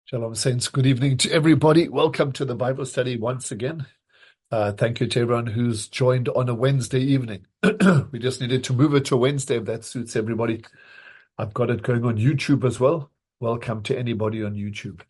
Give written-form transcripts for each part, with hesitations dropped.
Shalom, Saints. Good evening to everybody. Welcome to the Bible study once again. Thank you to everyone who's joined on a Wednesday evening. We just needed to move it to Wednesday if that suits everybody. I've got it going on YouTube as well. Welcome to anybody on YouTube.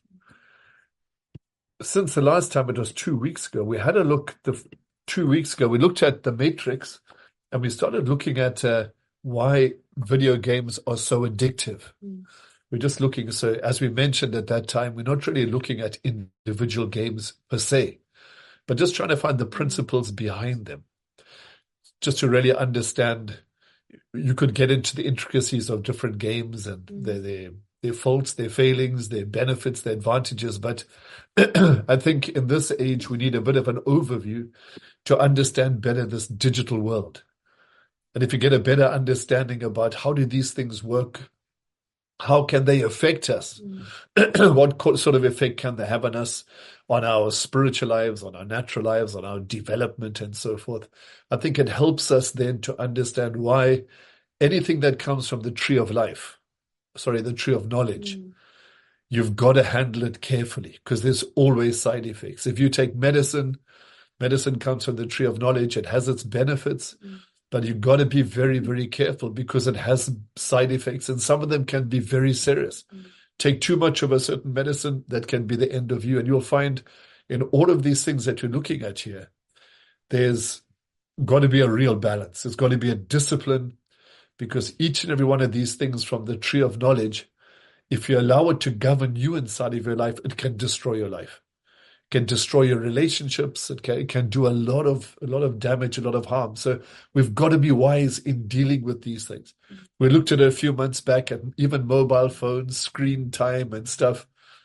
Since the last time, it was 2 weeks ago, we had a look. 2 weeks ago, we looked at the Matrix and we started looking at why video games are so addictive. We're just looking, so as we mentioned at that time, we're not really looking at individual games per se, but just trying to find the principles behind them. Just to really understand, you could get into the intricacies of different games and their faults, their failings, their benefits, their advantages. But I think in this age, we need a bit of an overview to understand better this digital world. And if you get a better understanding about how do these things work, how can they affect us? What sort of effect can they have on us, on our spiritual lives, on our natural lives, on our development, and so forth? I think it helps us then to understand why anything that comes from the tree of life, the tree of knowledge, you've got to handle it carefully because there's always side effects. If you take medicine comes from the tree of knowledge. It has its benefits. But you've got to be very, very careful because it has side effects, and some of them can be very serious. Take too much of a certain medicine, that can be the end of you. And you'll find in all of these things that you're looking at here, there's got to be a real balance. There's got to be a discipline, because each and every one of these things from the tree of knowledge, if you allow it to govern you inside of your life, it can destroy your life. Can destroy your relationships. It can do a lot of damage, a lot of harm. So we've got to be wise in dealing with these things. We looked at it a few months back at even mobile phones, screen time and stuff.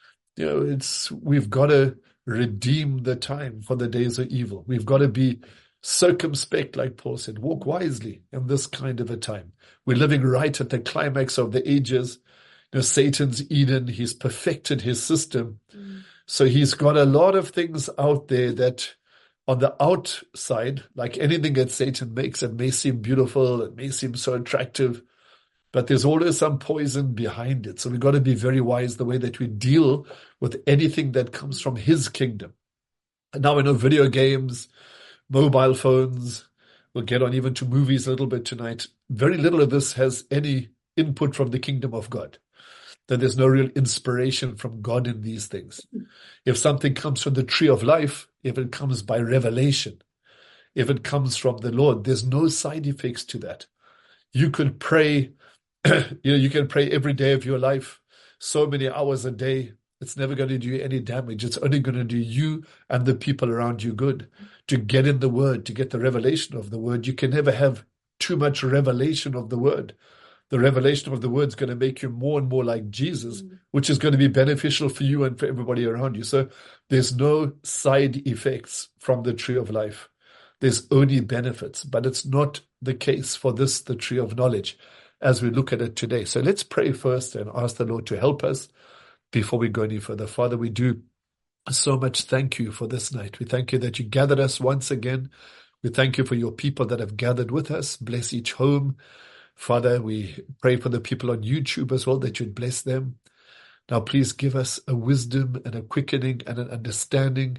We've got to redeem the time, for the days are evil. We've got to be circumspect, like Paul said, walk wisely in this kind of a time. We're living right at the climax of the ages. Satan's Eden, he's perfected his system. So he's got a lot of things out there that on the outside, like anything that Satan makes, it may seem beautiful, it may seem so attractive, but there's always some poison behind it. So we've got to be very wise the way that we deal with anything that comes from his kingdom. And now we know video games, mobile phones, we'll get on even to movies a little bit tonight. Very little of this has any input from the kingdom of God. That there's no real inspiration from God in these things. If something comes from the tree of life, if it comes by revelation, if it comes from the Lord, there's no side effects to that. You could pray, you can pray every day of your life, so many hours a day. It's never going to do you any damage. It's only going to do you and the people around you good. To get in the Word, to get the revelation of the Word, you can never have too much revelation of the Word. The revelation of the word is going to make you more and more like Jesus, which is going to be beneficial for you and for everybody around you. So there's no side effects from the tree of life. There's only benefits, but it's not the case for this, the tree of knowledge, as we look at it today. So let's pray first and ask the Lord to help us before we go any further. Father, we do so much thank you for this night. We thank you that you gathered us once again. We thank you for your people that have gathered with us. Bless each home. Father, we pray for the people on YouTube as well, that you'd bless them. Now, please give us a wisdom and a quickening and an understanding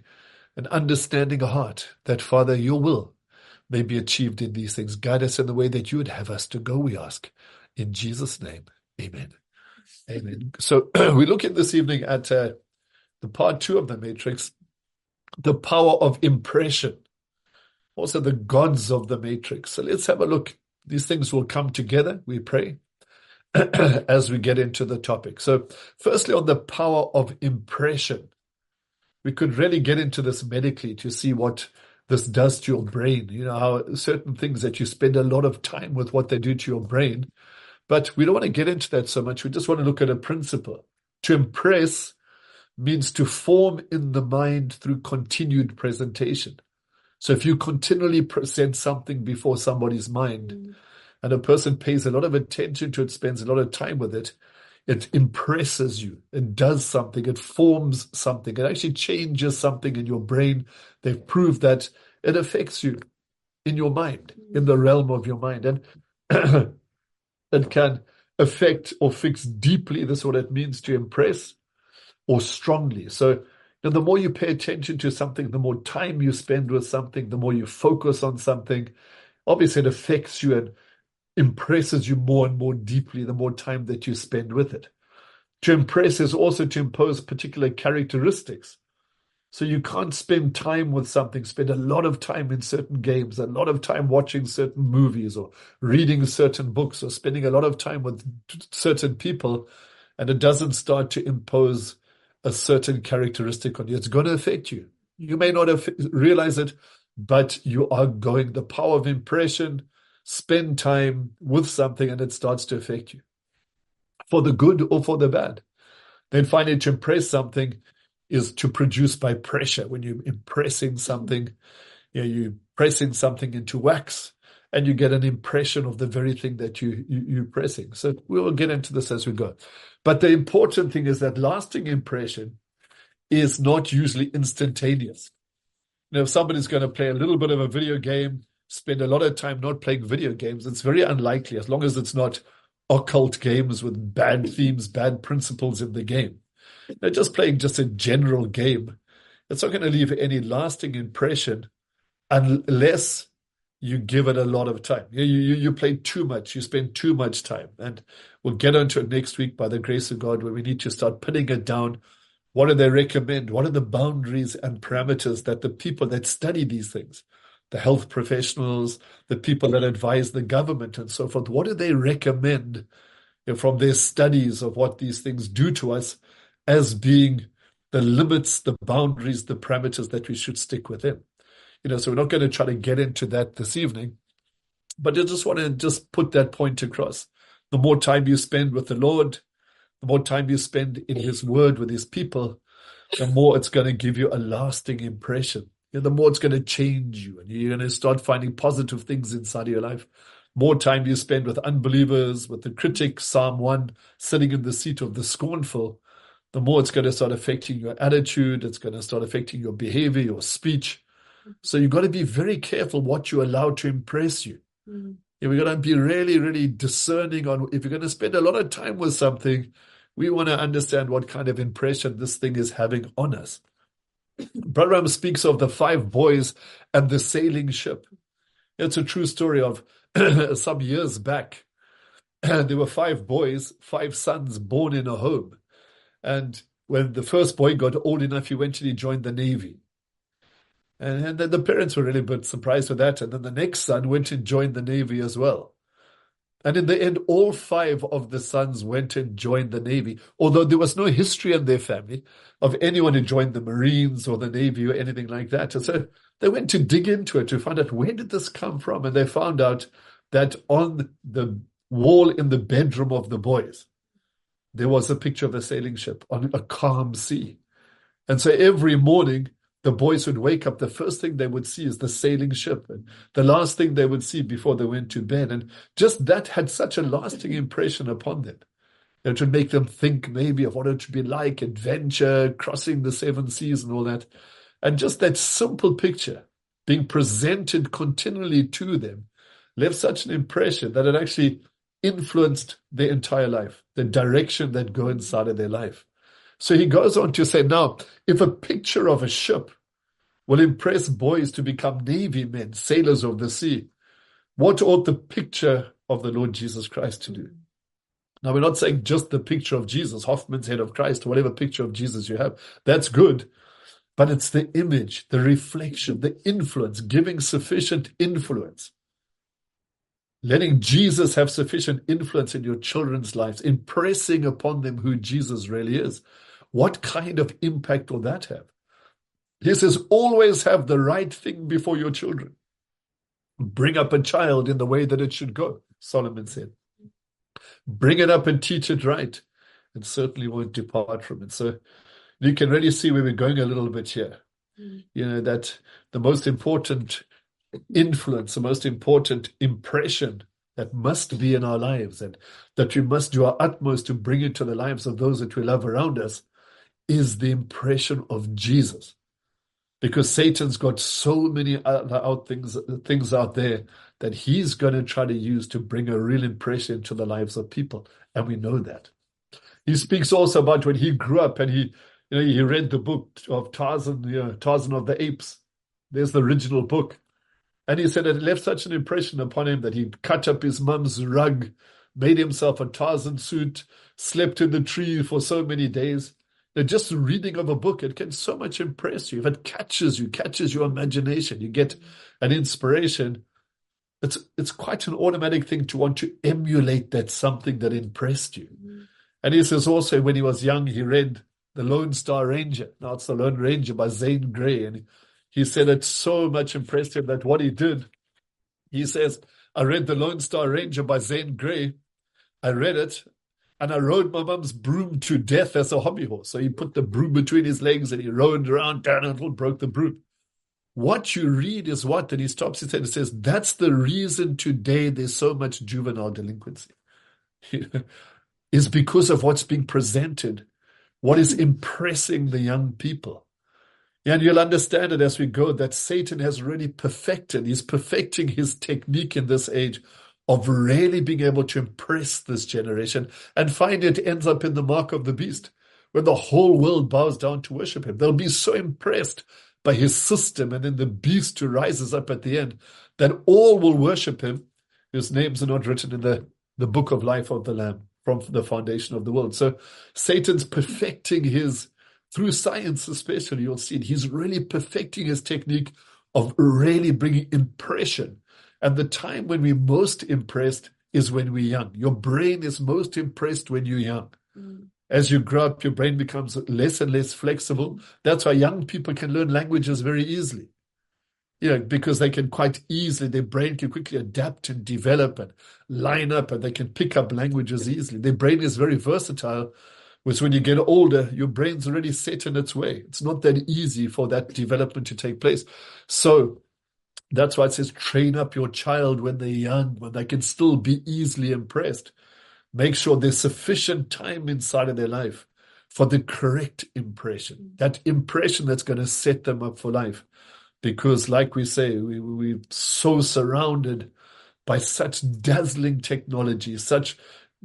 heart that, Father, your will may be achieved in these things. Guide us in the way that you would have us to go, we ask. In Jesus' name, amen. Amen. So we look at this evening at the part 2 of the Matrix, the power of impression, also the gods of the Matrix. So let's have a look. These things will come together, we pray, as we get into the topic. So firstly, on the power of impression, we could really get into this medically to see what this does to your brain. You know, how certain things that you spend a lot of time with, what they do to your brain. But we don't want to get into that so much. We just want to look at a principle. To impress means to form in the mind through continued presentation. So if you continually present something before somebody's mind, and a person pays a lot of attention to it, spends a lot of time with it, it impresses you. It does something. It forms something. It actually changes something in your brain. They've proved that it affects you in your mind, in the realm of your mind. And it can affect or fix deeply. This is what it means to impress. or strongly. So the more you pay attention to something, the more time you spend with something, the more you focus on something, obviously it affects you and impresses you more and more deeply the more time that you spend with it. To impress is also to impose particular characteristics. So you can't spend time with something, spend a lot of time in certain games, a lot of time watching certain movies or reading certain books or spending a lot of time with certain people, and it doesn't start to impose a certain characteristic on you. It's going to affect you. You may not have realized it, but you are going, the power of impression, spend time with something and it starts to affect you for the good or for the bad. Then finally, to impress something is to produce by pressure. When you're impressing something, you're pressing something into wax and you get an impression of the very thing that you're pressing. So we will get into this as we go. But the important thing is that lasting impression is not usually instantaneous. If somebody's going to play a little bit of a video game, spend a lot of time not playing video games, it's very unlikely, as long as it's not occult games with bad themes, bad principles in the game. Just playing just a general game, it's not going to leave any lasting impression unless you give it a lot of time. You play too much, you spend too much time. And we'll get onto it next week by the grace of God, where we need to start putting it down. What do they recommend? What are the boundaries and parameters that the people that study these things, the health professionals, the people that advise the government and so forth, what do they recommend from their studies of what these things do to us as being the limits, the boundaries, the parameters that we should stick within? So we're not going to try to get into that this evening, but I just want to just put that point across. The more time you spend with the Lord, the more time you spend in His Word with His people, the more it's going to give you a lasting impression. The more it's going to change you, and you're going to start finding positive things inside of your life. More time you spend with unbelievers, with the critic, Psalm 1, sitting in the seat of the scornful, the more it's going to start affecting your attitude. It's going to start affecting your behavior, your speech. So you've got to be very careful what you allow to impress you. We've got to be really, really discerning on, if you're going to spend a lot of time with something, we want to understand what kind of impression this thing is having on us. Brother Ram speaks of the 5 boys and the sailing ship. It's a true story of some years back. There were 5 boys, 5 sons born in a home. And when the first boy got old enough, he eventually joined the Navy. And then the parents were really a bit surprised with that. And then the next son went and joined the Navy as well. And in the end, all 5 of the sons went and joined the Navy, although there was no history in their family of anyone who joined the Marines or the Navy or anything like that. And so they went to dig into it to find out, where did this come from? And they found out that on the wall in the bedroom of the boys, there was a picture of a sailing ship on a calm sea. And so every morning, the boys would wake up, the first thing they would see is the sailing ship, and the last thing they would see before they went to bed. And just that had such a lasting impression upon them. It would make them think maybe of what it should be like, adventure, crossing the 7 seas and all that. And just that simple picture being presented continually to them left such an impression that it actually influenced their entire life, the direction that go inside of their life. So he goes on to say, now, if a picture of a ship will impress boys to become Navy men, sailors of the sea, what ought the picture of the Lord Jesus Christ to do? Now, we're not saying just the picture of Jesus, Hoffman's head of Christ, whatever picture of Jesus you have. That's good. But it's the image, the reflection, the influence, giving sufficient influence. Letting Jesus have sufficient influence in your children's lives, impressing upon them who Jesus really is. What kind of impact will that have? He says, always have the right thing before your children. Bring up a child in the way that it should go, Solomon said. Bring it up and teach it right, and certainly won't depart from it. So you can really see where we're going a little bit here. That the most important influence, the most important impression that must be in our lives, and that we must do our utmost to bring into the lives of those that we love around us, is the impression of Jesus. Because Satan's got so many other things out there that he's going to try to use to bring a real impression to the lives of people. And we know that. He speaks also about when he grew up and he He read the book of Tarzan, Tarzan of the Apes. There's the original book. And he said it left such an impression upon him that he cut up his mum's rug, made himself a Tarzan suit, slept in the tree for so many days. Just reading of a book, it can so much impress you. If it catches you, catches your imagination, you get an inspiration. It's quite an automatic thing to want to emulate that something that impressed you. And he says also when he was young, he read The Lone Star Ranger. Now it's The Lone Ranger by Zane Grey. And he said it so much impressed him that what he did, he says, I read The Lone Star Ranger by Zane Grey. I read it and I rode my mum's broom to death as a hobby horse. So he put the broom between his legs and he rode around down until it broke the broom. What you read is what? And he stops his head and says, that's the reason today there's so much juvenile delinquency. Is because of what's being presented, what is impressing the young people. And you'll understand it as we go that Satan has really perfected, he's perfecting his technique in this age of really being able to impress this generation, and find it ends up in the mark of the beast, where the whole world bows down to worship him. They'll be so impressed by his system and in the beast who rises up at the end, that all will worship him, whose names are not written in the book of life of the Lamb from the foundation of the world. So Satan's perfecting through science especially, you'll see it, he's really perfecting his technique of really bringing impression. And the time when we're most impressed is when we're young. Your brain is most impressed when you're young. As you grow up, your brain becomes less and less flexible. That's why young people can learn languages very easily. Because they can quite easily, their brain can quickly adapt and develop and line up, and they can pick up languages easily. Their brain is very versatile, whereas when you get older, your brain's already set in its way. It's not that easy for that development to take place. So that's why it says, train up your child when they're young, when they can still be easily impressed. Make sure there's sufficient time inside of their life for the correct impression, that impression that's going to set them up for life. Because like we say, we're so surrounded by such dazzling technology, such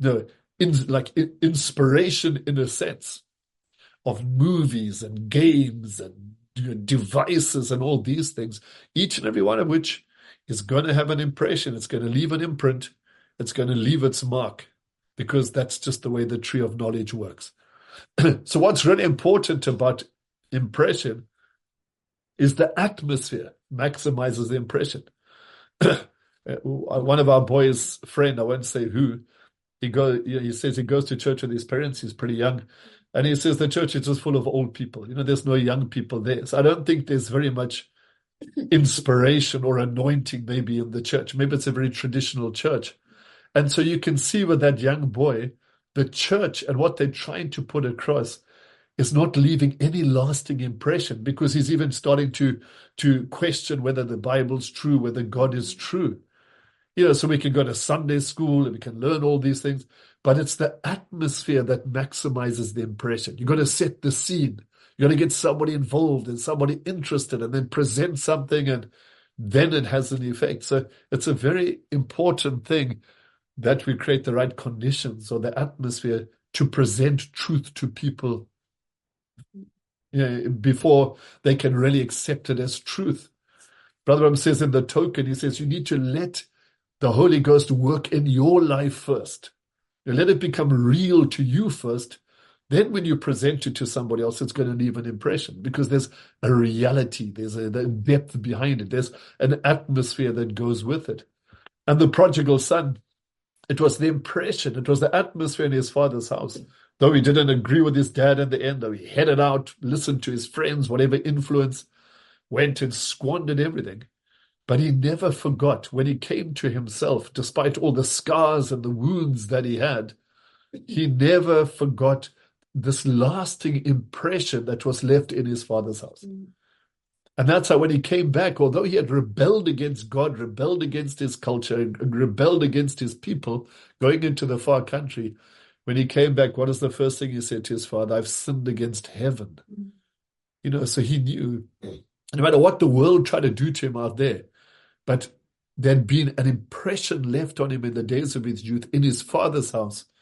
inspiration in a sense of movies and games and devices and all these things, each and every one of which is going to have an impression. It's going to leave an imprint. It's going to leave its mark, because that's just the way the tree of knowledge works. So what's really important about impression is the atmosphere maximizes the impression. One of our boys' friend, I won't say who, he says he goes to church with his parents. He's pretty young. And he says the church is just full of old people. There's no young people there. So I don't think there's very much inspiration or anointing maybe in the church. Maybe it's a very traditional church. And so you can see with that young boy, the church and what they're trying to put across is not leaving any lasting impression, because he's even starting to question whether the Bible's true, whether God is true. So we can go to Sunday school and we can learn all these things, but it's the atmosphere that maximizes the impression. You've got to set the scene. You've got to get somebody involved and somebody interested, and then present something, and then it has an effect. So it's a very important thing that we create the right conditions or the atmosphere to present truth to people before they can really accept it as truth. Brother Ram says in the token, he says, you need to let the Holy Ghost work in your life first. You let it become real to you first. Then when you present it to somebody else, it's going to leave an impression, because there's a reality, there's a depth behind it, there's an atmosphere that goes with it. And the prodigal son, it was the impression, it was the atmosphere in his father's house. Though he didn't agree with his dad in the end, though he headed out, listened to his friends, whatever influence, went and squandered everything. But he never forgot when he came to himself, despite all the scars and the wounds that he had, he never forgot this lasting impression that was left in his father's house. And that's how when he came back, although he had rebelled against God, rebelled against his culture, and rebelled against his people, going into the far country, when he came back, what is the first thing he said to his father? I've sinned against heaven. So he knew, no matter what the world tried to do to him out there, but there'd been an impression left on him in the days of his youth in his father's house,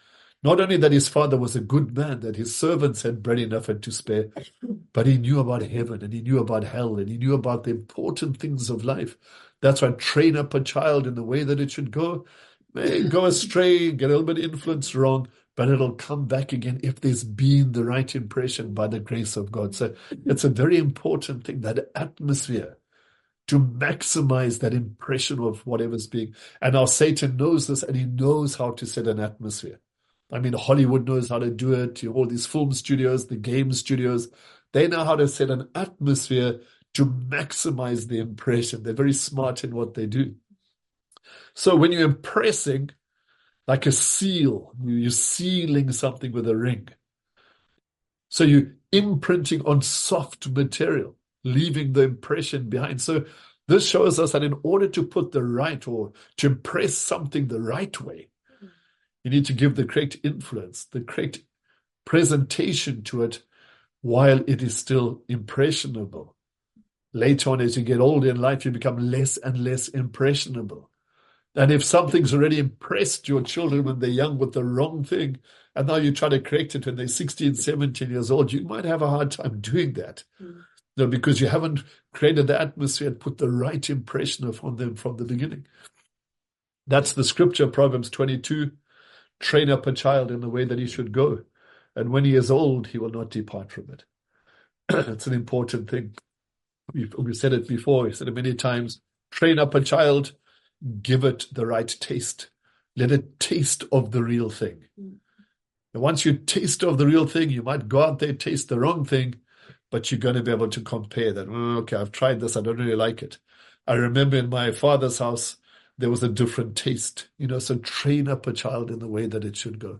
Not only that his father was a good man, that his servants had bread enough and to spare, but he knew about heaven and he knew about hell and he knew about the important things of life. That's why train up a child in the way that it should go. May go astray, get a little bit influenced wrong, but it'll come back again if there's been the right impression by the grace of God. So it's a very important thing, that atmosphere, to maximize that impression of whatever's being. And now Satan knows this, and he knows how to set an atmosphere. I mean, Hollywood knows how to do it. All these film studios, the game studios, they know how to set an atmosphere to maximize the impression. They're very smart in what they do. So when you're impressing, like a seal, you're sealing something with a ring. So you're imprinting on soft material, leaving the impression behind. So this shows us that in order to put the right, or to impress something the right way, you need to give the correct influence, the correct presentation to it while it is still impressionable. Later on, as you get older in life, you become less and less impressionable. And if something's already impressed your children when they're young with the wrong thing, and now you try to correct it when they're 16, 17 years old, you might have a hard time doing that. Because you haven't created the atmosphere and put the right impression upon them from the beginning. That's the scripture, Proverbs 22. Train up a child in the way that he should go, and when he is old, he will not depart from it. It's an important thing. We've said it before, we've said it many times. Train up a child, give it the right taste. Let it taste of the real thing. And once you taste of the real thing, you might go out there, taste the wrong thing, but you're going to be able to compare that. Okay, I've tried this, I don't really like it. I remember in my father's house, there was a different taste, so train up a child in the way that it should go.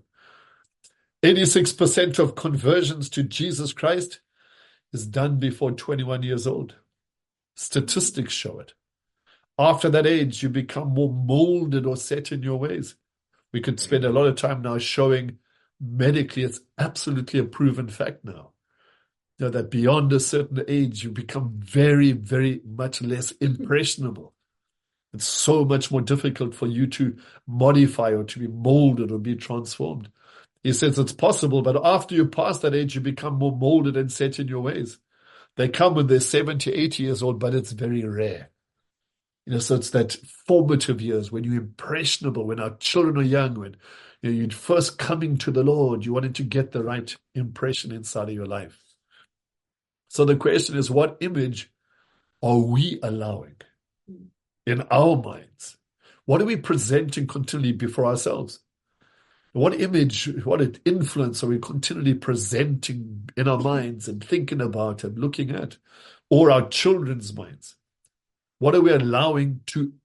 86% of conversions to Jesus Christ is done before 21 years old. Statistics show it. After that age, you become more molded or set in your ways. We could spend a lot of time now showing medically, it's absolutely a proven fact now, that beyond a certain age, you become very, very much less impressionable. It's so much more difficult for you to modify or to be molded or be transformed. He says it's possible, but after you pass that age, you become more molded and set in your ways. They come when they're 70, 80 years old, but it's very rare. So it's that formative years when you're impressionable, when our children are young, when you're first coming to the Lord, you wanted to get the right impression inside of your life. So the question is, what image are we allowing in our minds? What are we presenting continually before ourselves? What image, what influence are we continually presenting in our minds and thinking about and looking at, or our children's minds? What are we allowing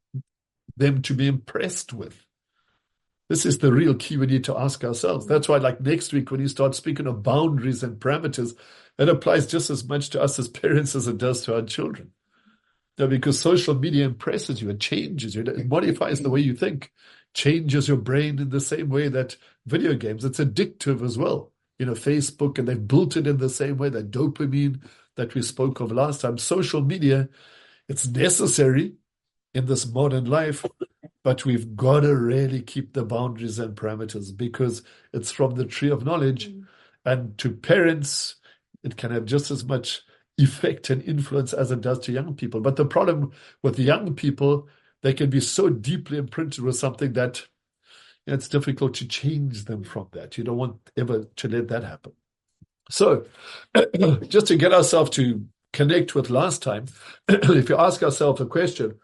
them to be impressed with? This is the real key we need to ask ourselves. That's why, like next week, when you start speaking of boundaries and parameters, it applies just as much to us as parents as it does to our children. Because social media impresses you, it changes you, it modifies the way you think, changes your brain in the same way that video games, it's addictive as well. Facebook, and they've built it in the same way, that dopamine that we spoke of last time. Social media, it's necessary in this modern life, but we've got to really keep the boundaries and parameters, because it's from the tree of knowledge. And to parents, it can have just as much effect and influence as it does to young people. But the problem with the young people, they can be so deeply imprinted with something that it's difficult to change them from that. You don't want ever to let that happen. So just to get ourselves to connect with last time, if you ask ourselves a question,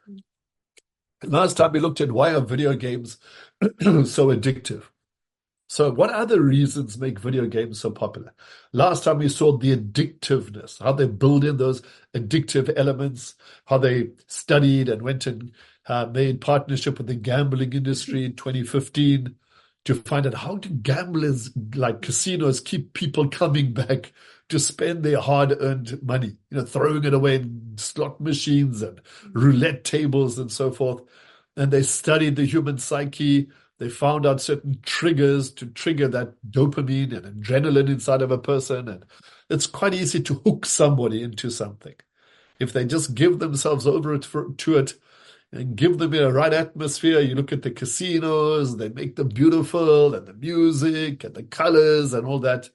last time we looked at why are video games so addictive. So what other reasons make video games so popular? Last time we saw the addictiveness, how they build in those addictive elements, how they studied and went and made partnership with the gambling industry in 2015 to find out how do gamblers like casinos keep people coming back to spend their hard-earned money, throwing it away in slot machines and roulette tables and so forth. And they studied the human psyche. They found out certain triggers to trigger that dopamine and adrenaline inside of a person. And it's quite easy to hook somebody into something. If they just give themselves over to it, and give them a right atmosphere. You look at the casinos, they make them beautiful, and the music and the colors and all that.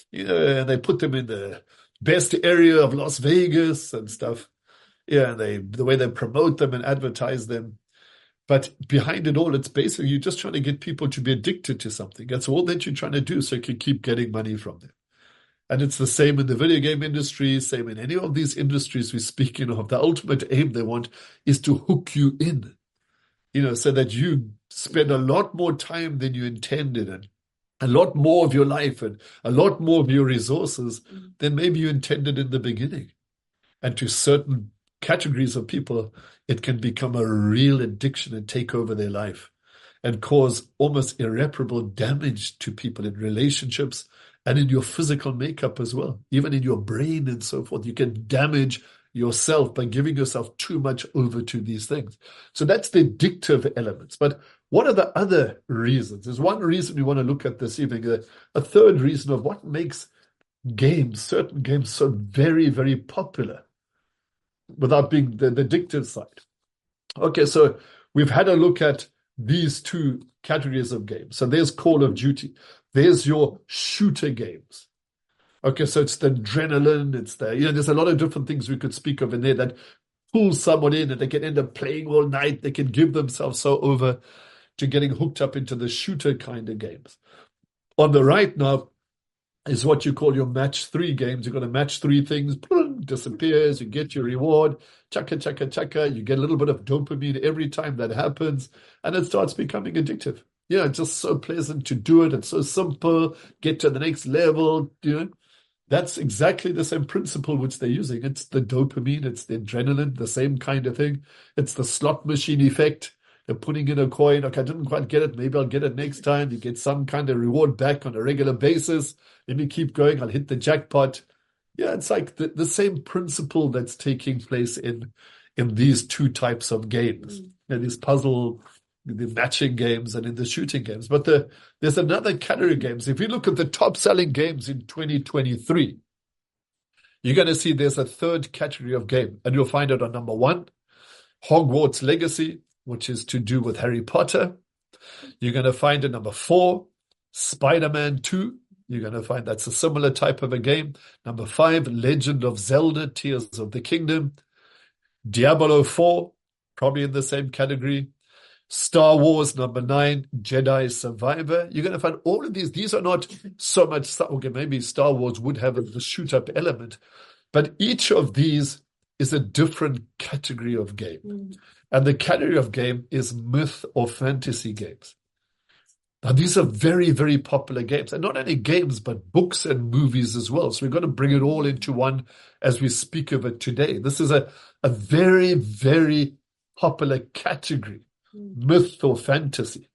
And they put them in the best area of Las Vegas and stuff. And the way they promote them and advertise them. But behind it all, it's basically you're just trying to get people to be addicted to something. That's all that you're trying to do, so you can keep getting money from them. And it's the same in the video game industry, same in any of these industries we're speaking of. The ultimate aim they want is to hook you in, so that you spend a lot more time than you intended and a lot more of your life and a lot more of your resources than maybe you intended in the beginning. And to certain categories of people, it can become a real addiction and take over their life and cause almost irreparable damage to people in relationships and in your physical makeup as well, even in your brain and so forth. You can damage yourself by giving yourself too much over to these things. So that's the addictive elements. But what are the other reasons? There's one reason we want to look at this evening, a third reason of what makes certain games so very, very popular without being the addictive side. Okay, so we've had a look at these two categories of games. So there's Call of Duty. There's your shooter games. Okay, so it's the adrenaline, it's there's a lot of different things we could speak of in there that pull someone in and they can end up playing all night. They can give themselves so over to getting hooked up into the shooter kind of games. On the right now is what you call your match 3 games. You've got to match 3 things, disappears, you get your reward, chaka, chaka, chaka, you get a little bit of dopamine every time that happens, and it starts becoming addictive. It's just so pleasant to do it. It's so simple, get to the next level, That's exactly the same principle which they're using. It's the dopamine, it's the adrenaline, the same kind of thing. It's the slot machine effect. They're putting in a coin. Okay, I didn't quite get it. Maybe I'll get it next time. You get some kind of reward back on a regular basis. Let me keep going. I'll hit the jackpot. It's like the same principle that's taking place in these two types of games. These puzzle, the matching games and in the shooting games. But there's another category of games. If you look at the top selling games in 2023, you're going to see there's a third category of game. And you'll find it on number 1, Hogwarts Legacy, which is to do with Harry Potter. You're going to find it number 4, Spider-Man 2. You're going to find that's a similar type of a game. Number 5, Legend of Zelda, Tears of the Kingdom. Diablo 4, probably in the same category. Star Wars, number 9, Jedi Survivor. You're going to find all of these. These are not so much, okay, maybe Star Wars would have the shoot-up element, but each of these is a different category of game. And the category of game is myth or fantasy games. Now, these are very, very popular games. And not only games, but books and movies as well. So we've got to bring it all into one as we speak of it today. This is a very, very popular category, myth or fantasy.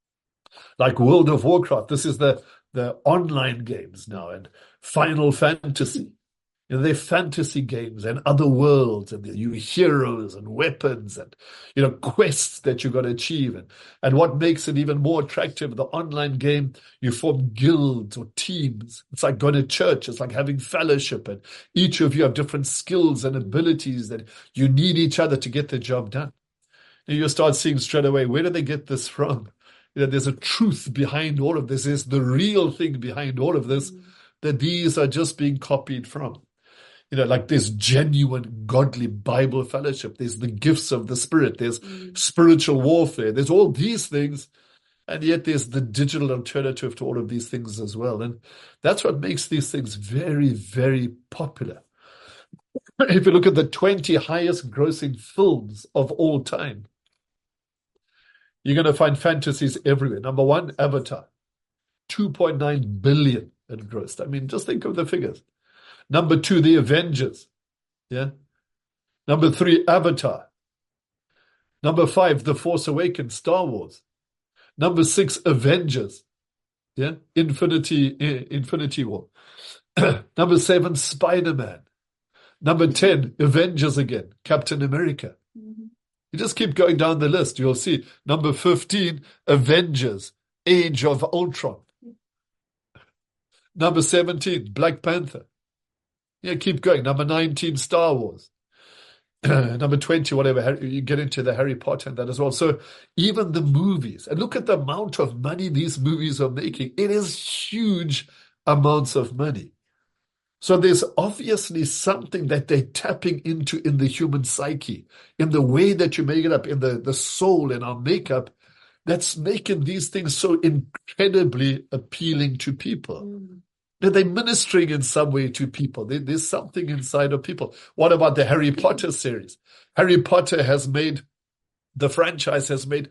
Like World of Warcraft, this is the online games now, and Final Fantasy. They're fantasy games and other worlds, and you heroes and weapons and quests that you've got to achieve. And what makes it even more attractive, the online game, you form guilds or teams. It's like going to church. It's like having fellowship, and each of you have different skills and abilities that you need each other to get the job done. And you start seeing straight away, where do they get this from? There's a truth behind all of this. There's the real thing behind all of this, that these are just being copied from. Like there's genuine godly Bible fellowship. There's the gifts of the Spirit. There's spiritual warfare. There's all these things. And yet there's the digital alternative to all of these things as well. And that's what makes these things very, very popular. If you look at the 20 highest grossing films of all time, you're going to find fantasies everywhere. Number 1, Avatar. 2.9 billion it grossed. I mean, just think of the figures. Number 2, The Avengers. Number 3, Avatar. Number 5, The Force Awakens, Star Wars. Number 6, Avengers. Infinity War. Number 7, Spider-Man. Number 10, Avengers again, Captain America. You just keep going down the list. You'll see number 15, Avengers, Age of Ultron. Number 17, Black Panther. Keep going. Number 19, Star Wars. Number 20, whatever, you get into the Harry Potter and that as well. So even the movies, and look at the amount of money these movies are making. It is huge amounts of money. So there's obviously something that they're tapping into in the human psyche, in the way that you make it up, in the soul, in our makeup, that's making these things so incredibly appealing to people. They're ministering in some way to people. There's something inside of people. What about the Harry Potter series? Harry Potter the franchise has made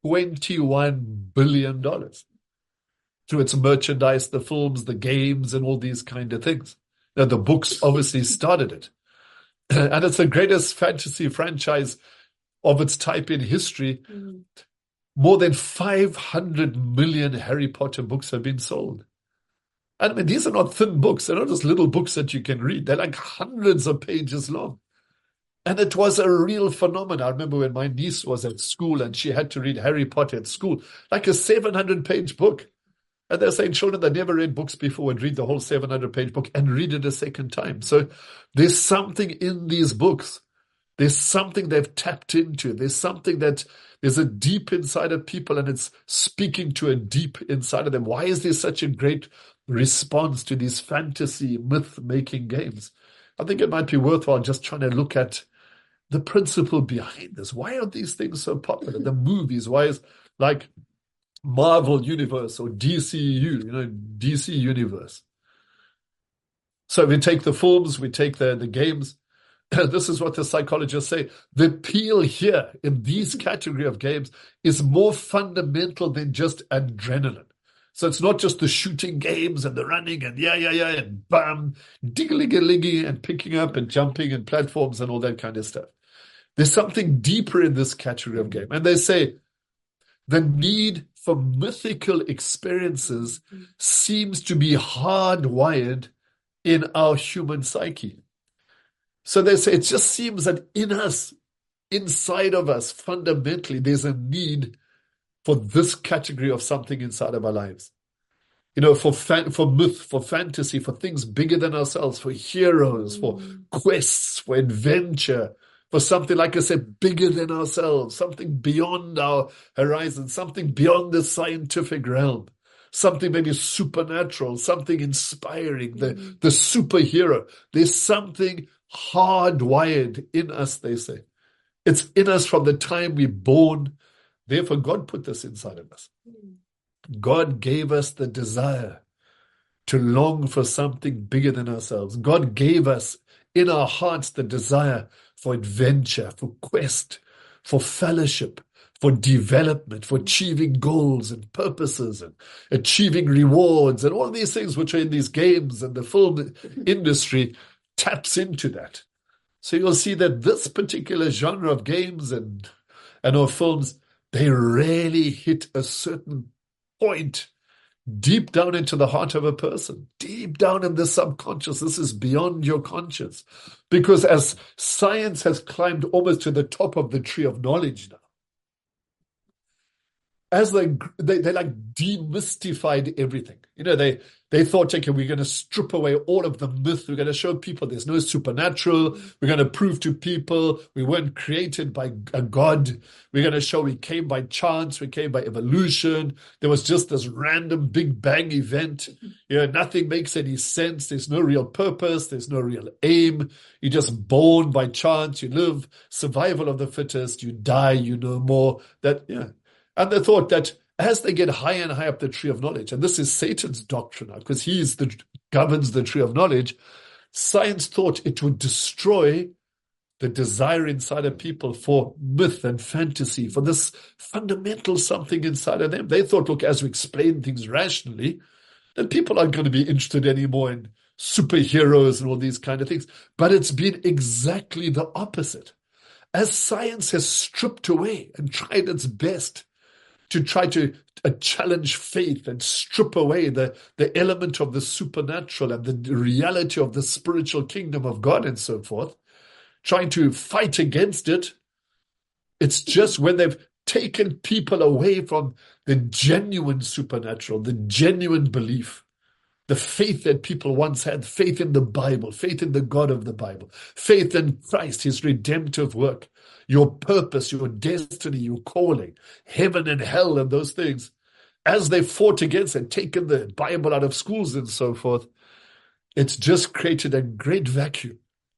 $21 billion through its merchandise, the films, the games, and all these kind of things. Now, the books obviously started it. And it's the greatest fantasy franchise of its type in history. More than 500 million Harry Potter books have been sold. And I mean, these are not thin books. They're not just little books that you can read. They're like hundreds of pages long. And it was a real phenomenon. I remember when my niece was at school and she had to read Harry Potter at school, like a 700-page book. And they're saying children that never read books before would read the whole 700-page book and read it a second time. So there's something in these books. There's something they've tapped into. There's a deep inside of people, and it's speaking to a deep inside of them. Why is there such a great response to these fantasy myth-making games? I think it might be worthwhile just trying to look at the principle behind this. Why are these things so popular? The movies, why is like Marvel Universe or DCU, DC Universe. So we take the films, we take the games. This is what the psychologists say. The appeal here in these category of games is more fundamental than just adrenaline. So it's not just the shooting games and the running and and bam, diggly and picking up and jumping and platforms and all that kind of stuff. There's something deeper in this category of game. And they say the need for mythical experiences seems to be hardwired in our human psyche. So they say it just seems that in us, inside of us, fundamentally, there's a need for this category of something inside of our lives. For myth, for fantasy, for things bigger than ourselves, for heroes, for quests, for adventure, for something, like I said, bigger than ourselves, something beyond our horizon, something beyond the scientific realm, something maybe supernatural, something inspiring, the superhero. There's something hardwired in us, they say. It's in us from the time we're born. Therefore, God put this inside of us. God gave us the desire to long for something bigger than ourselves. God gave us in our hearts the desire for adventure, for quest, for fellowship, for development, for achieving goals and purposes and achieving rewards and all these things which are in these games, and the film industry taps into that. So you'll see that this particular genre of games and of films, they really hit a certain point deep down into the heart of a person, deep down in the subconscious. This is beyond your conscious. Because as science has climbed almost to the top of the tree of knowledge now, as they like demystified everything. They thought, okay, we're going to strip away all of the myth. We're going to show people there's no supernatural. We're going to prove to people we weren't created by a God. We're going to show we came by chance. We came by evolution. There was just this random Big Bang event. Nothing makes any sense. There's no real purpose. There's no real aim. You're just born by chance. You live survival of the fittest. You die. You know more. And they thought that as they get higher and higher up the tree of knowledge, and this is Satan's doctrine now, because he governs the tree of knowledge, science thought it would destroy the desire inside of people for myth and fantasy, for this fundamental something inside of them. They thought, look, as we explain things rationally, then people aren't going to be interested anymore in superheroes and all these kind of things. But it's been exactly the opposite. As science has stripped away and tried its best to try to challenge faith and strip away the element of the supernatural and the reality of the spiritual kingdom of God and so forth, trying to fight against it. It's just when they've taken people away from the genuine supernatural, the genuine belief, The faith that people once had, faith in the Bible, faith in the God of the Bible, faith in Christ, his redemptive work, your purpose, your destiny, your calling, heaven and hell and those things, as they fought against and taken the Bible out of schools and so forth, it's just created a great vacuum.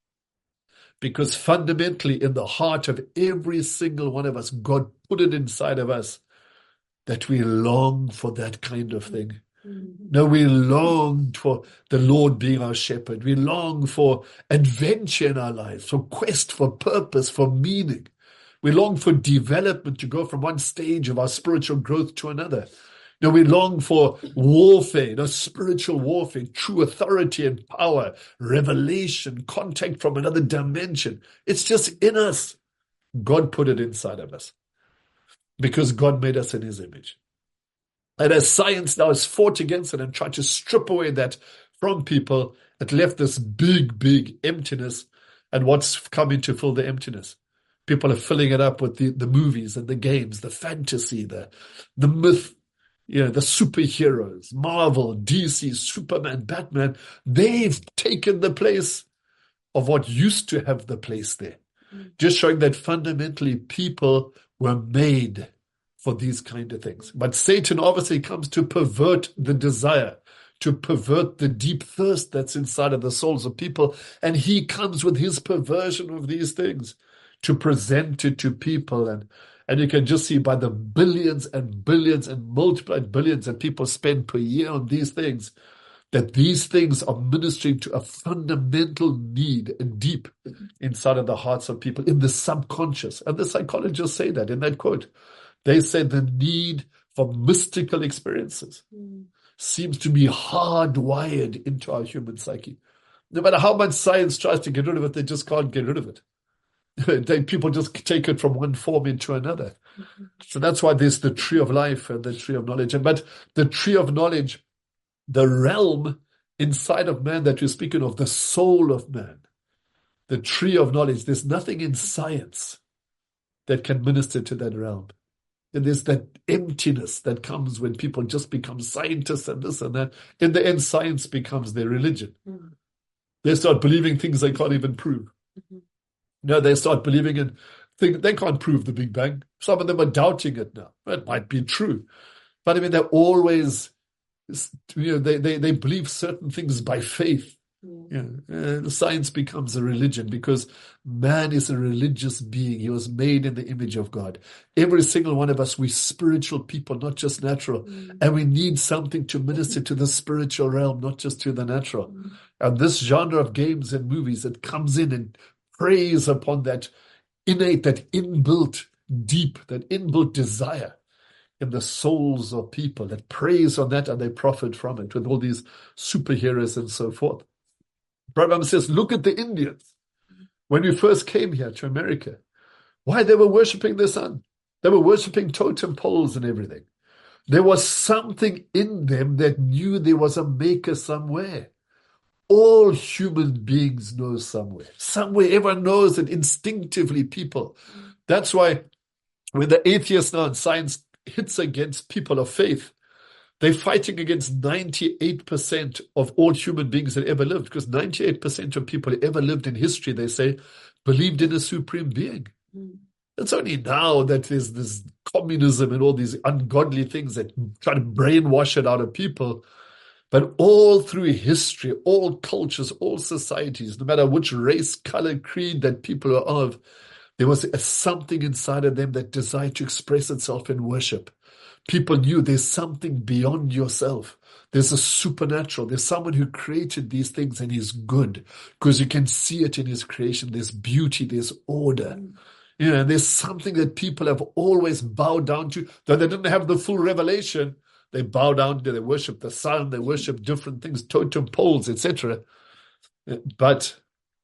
Because fundamentally in the heart of every single one of us, God put it inside of us that we long for that kind of thing. No, we long for the Lord being our shepherd. We long for adventure in our lives, for quest, for purpose, for meaning. We long for development to go from one stage of our spiritual growth to another. No, we long for warfare, spiritual warfare, true authority and power, revelation, contact from another dimension. It's just in us. God put it inside of us because God made us in his image. And as science now has fought against it and tried to strip away that from people, it left this big, big emptiness. And what's coming to fill the emptiness? People are filling it up with the movies and the games, the fantasy, the myth, the superheroes, Marvel, DC, Superman, Batman. They've taken the place of what used to have the place there. Just showing that fundamentally people were made for these kind of things. But Satan obviously comes to pervert the desire, to pervert the deep thirst that's inside of the souls of people. And he comes with his perversion of these things to present it to people. And you can just see by the billions and billions and multiplied billions that people spend per year on these things, that these things are ministering to a fundamental need and deep inside of the hearts of people in the subconscious. And the psychologists say that in that quote. They say the need for mystical experiences seems to be hardwired into our human psyche. No matter how much science tries to get rid of it, they just can't get rid of it. People just take it from one form into another. So that's why there's the tree of life and the tree of knowledge. But the tree of knowledge, the realm inside of man that you're speaking of, the soul of man, the tree of knowledge, there's nothing in science that can minister to that realm. And there's that emptiness that comes when people just become scientists and this and that. In the end, science becomes their religion. They start believing things they can't even prove. No, they start believing in things they can't prove the Big Bang. Some of them are doubting it now. It might be true. But I mean, they're always, they believe certain things by faith. Science becomes a religion because man is a religious being. He was made in the image of God. Every single one of us, we're spiritual people, not just natural. And we need something to minister to the spiritual realm, not just to the natural. And this genre of games and movies that comes in and preys upon that innate, that inbuilt deep, that inbuilt desire in the souls of people, that preys on that and they profit from it with all these superheroes and so forth. Brother says, look at the Indians. When we first came here to America, why they were worshiping the sun. They were worshiping totem poles and everything. There was something in them that knew there was a maker somewhere. All human beings know somewhere. Somewhere, everyone knows it instinctively, people. That's why when the atheists now in science hits against people of faith, they're fighting against 98% of all human beings that ever lived, because 98% of people that ever lived in history, they say, believed in a supreme being. It's only now that there's this communism and all these ungodly things that try to brainwash it out of people. But all through history, all cultures, all societies, no matter which race, color, creed that people are of, there was something inside of them that desired to express itself in worship. People knew there's something beyond yourself. There's a supernatural. There's someone who created these things and he's good because you can see it in his creation. There's beauty, there's order. And there's something that people have always bowed down to, though they didn't have the full revelation. They bow down to, they worship the sun, they worship different things, totem poles, etc. But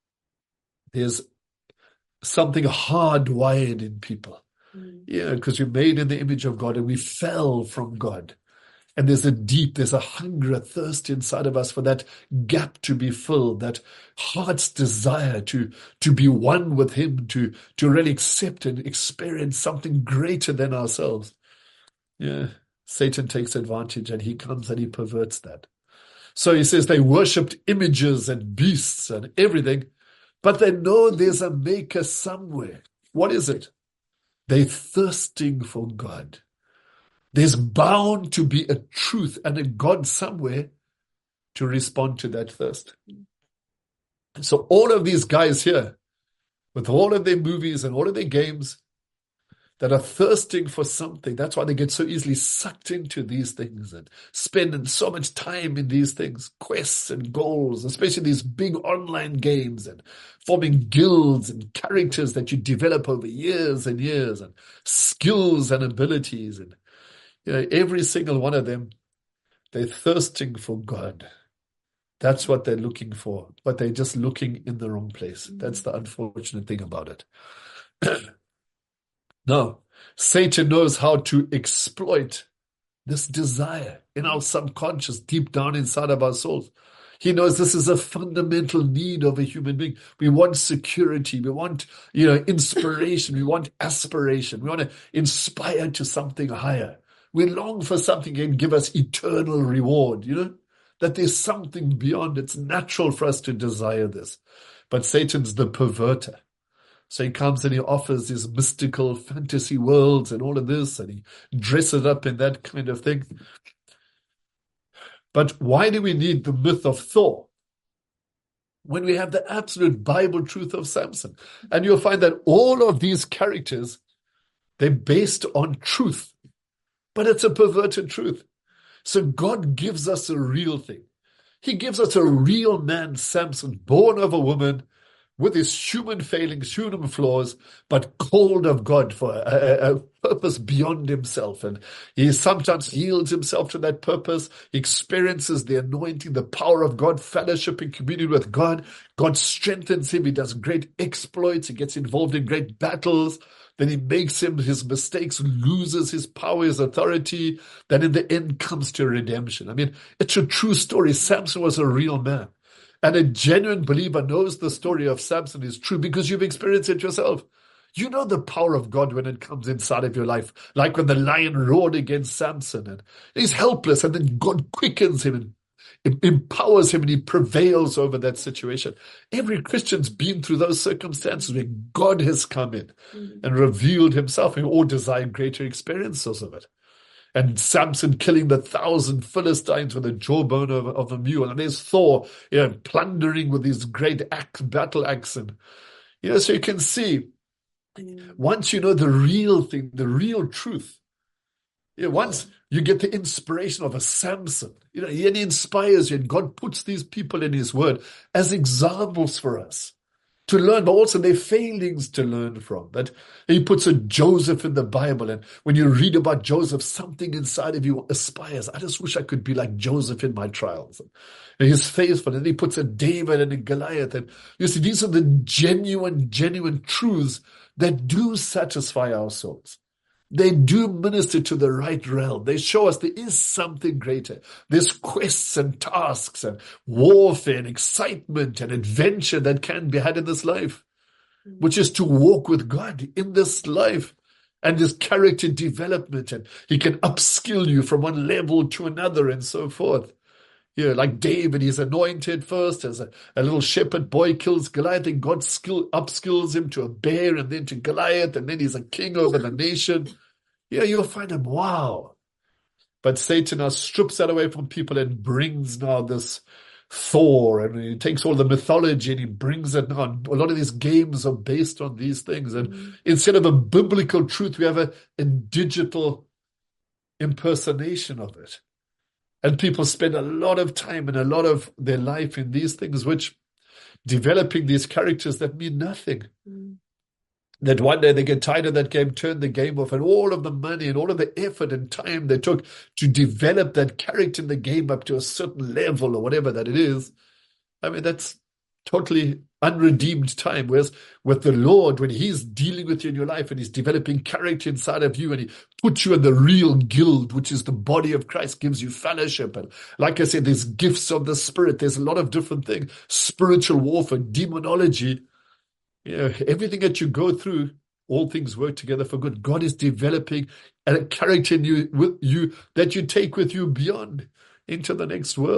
there's something hardwired in people. Because we're made in the image of God and we fell from God. And there's a hunger, a thirst inside of us for that gap to be filled, that heart's desire to be one with him, to really accept and experience something greater than ourselves. Satan takes advantage and he comes and he perverts that. So he says they worshipped images and beasts and everything, but they know there's a maker somewhere. What is it? They're thirsting for God. There's bound to be a truth and a God somewhere to respond to that thirst. So all of these guys here, with all of their movies and all of their games, that are thirsting for something. That's why they get so easily sucked into these things and spending so much time in these things, quests and goals, especially these big online games and forming guilds and characters that you develop over years and years and skills and abilities. And every single one of them, they're thirsting for God. That's what they're looking for, but they're just looking in the wrong place. That's the unfortunate thing about it. No, Satan knows how to exploit this desire in our subconscious, deep down inside of our souls. He knows this is a fundamental need of a human being. We want security. We want, inspiration. We want aspiration. We want to inspire to something higher. We long for something that can give us eternal reward, that there's something beyond. It's natural for us to desire this. But Satan's the perverter. So he comes and he offers these mystical fantasy worlds and all of this, and he dresses up in that kind of thing. But why do we need the myth of Thor when we have the absolute Bible truth of Samson? And you'll find that all of these characters, they're based on truth, but it's a perverted truth. So God gives us a real thing. He gives us a real man, Samson, born of a woman, with his human failings, human flaws, but called of God for a purpose beyond himself. And he sometimes yields himself to that purpose. He experiences the anointing, the power of God, fellowship in communion with God. God strengthens him. He does great exploits. He gets involved in great battles. Then he makes his mistakes, loses his power, his authority. Then in the end comes to redemption. I mean, it's a true story. Samson was a real man. And a genuine believer knows the story of Samson is true because you've experienced it yourself. You know the power of God when it comes inside of your life, like when the lion roared against Samson and he's helpless, and then God quickens him and empowers him and he prevails over that situation. Every Christian's been through those circumstances where God has come in and revealed himself, and we all desire greater experiences of it. And Samson killing the 1,000 Philistines with a jawbone of a mule. And there's Thor, plundering with his great battle axe. And, so you can see, once you know the real thing, the real truth, once you get the inspiration of a Samson, he inspires you, and God puts these people in his word as examples for us to learn, but also their failings to learn from. That he puts a Joseph in the Bible, and when you read about Joseph, something inside of you aspires. I just wish I could be like Joseph in my trials. And he's faithful, and he puts a David and a Goliath. And you see, these are the genuine truths that do satisfy our souls. They do minister to the right realm. They show us there is something greater. There's quests and tasks and warfare and excitement and adventure that can be had in this life, which is to walk with God in this life. And this character development, and he can upskill you from one level to another and so forth. Like David, he's anointed first as a little shepherd boy, kills Goliath, and God upskills him to a bear and then to Goliath, and then he's a king over the nation. You'll find him, wow. But Satan now strips that away from people and brings now this Thor, and he takes all the mythology and he brings it now. A lot of these games are based on these things. And instead of a biblical truth, we have a digital impersonation of it. And people spend a lot of time and a lot of their life in these things, which developing these characters that mean nothing. That one day they get tired of that game, turn the game off, and all of the money and all of the effort and time they took to develop that character in the game up to a certain level or whatever that it is. I mean, that's totally unredeemed time. Whereas with the Lord, when he's dealing with you in your life and he's developing character inside of you and he puts you in the real guild, which is the body of Christ, gives you fellowship. And like I said, there's gifts of the Spirit. There's a lot of different things, spiritual warfare, demonology. Everything that you go through, all things work together for good. God is developing a character in you, with you, that you take with you beyond into the next world.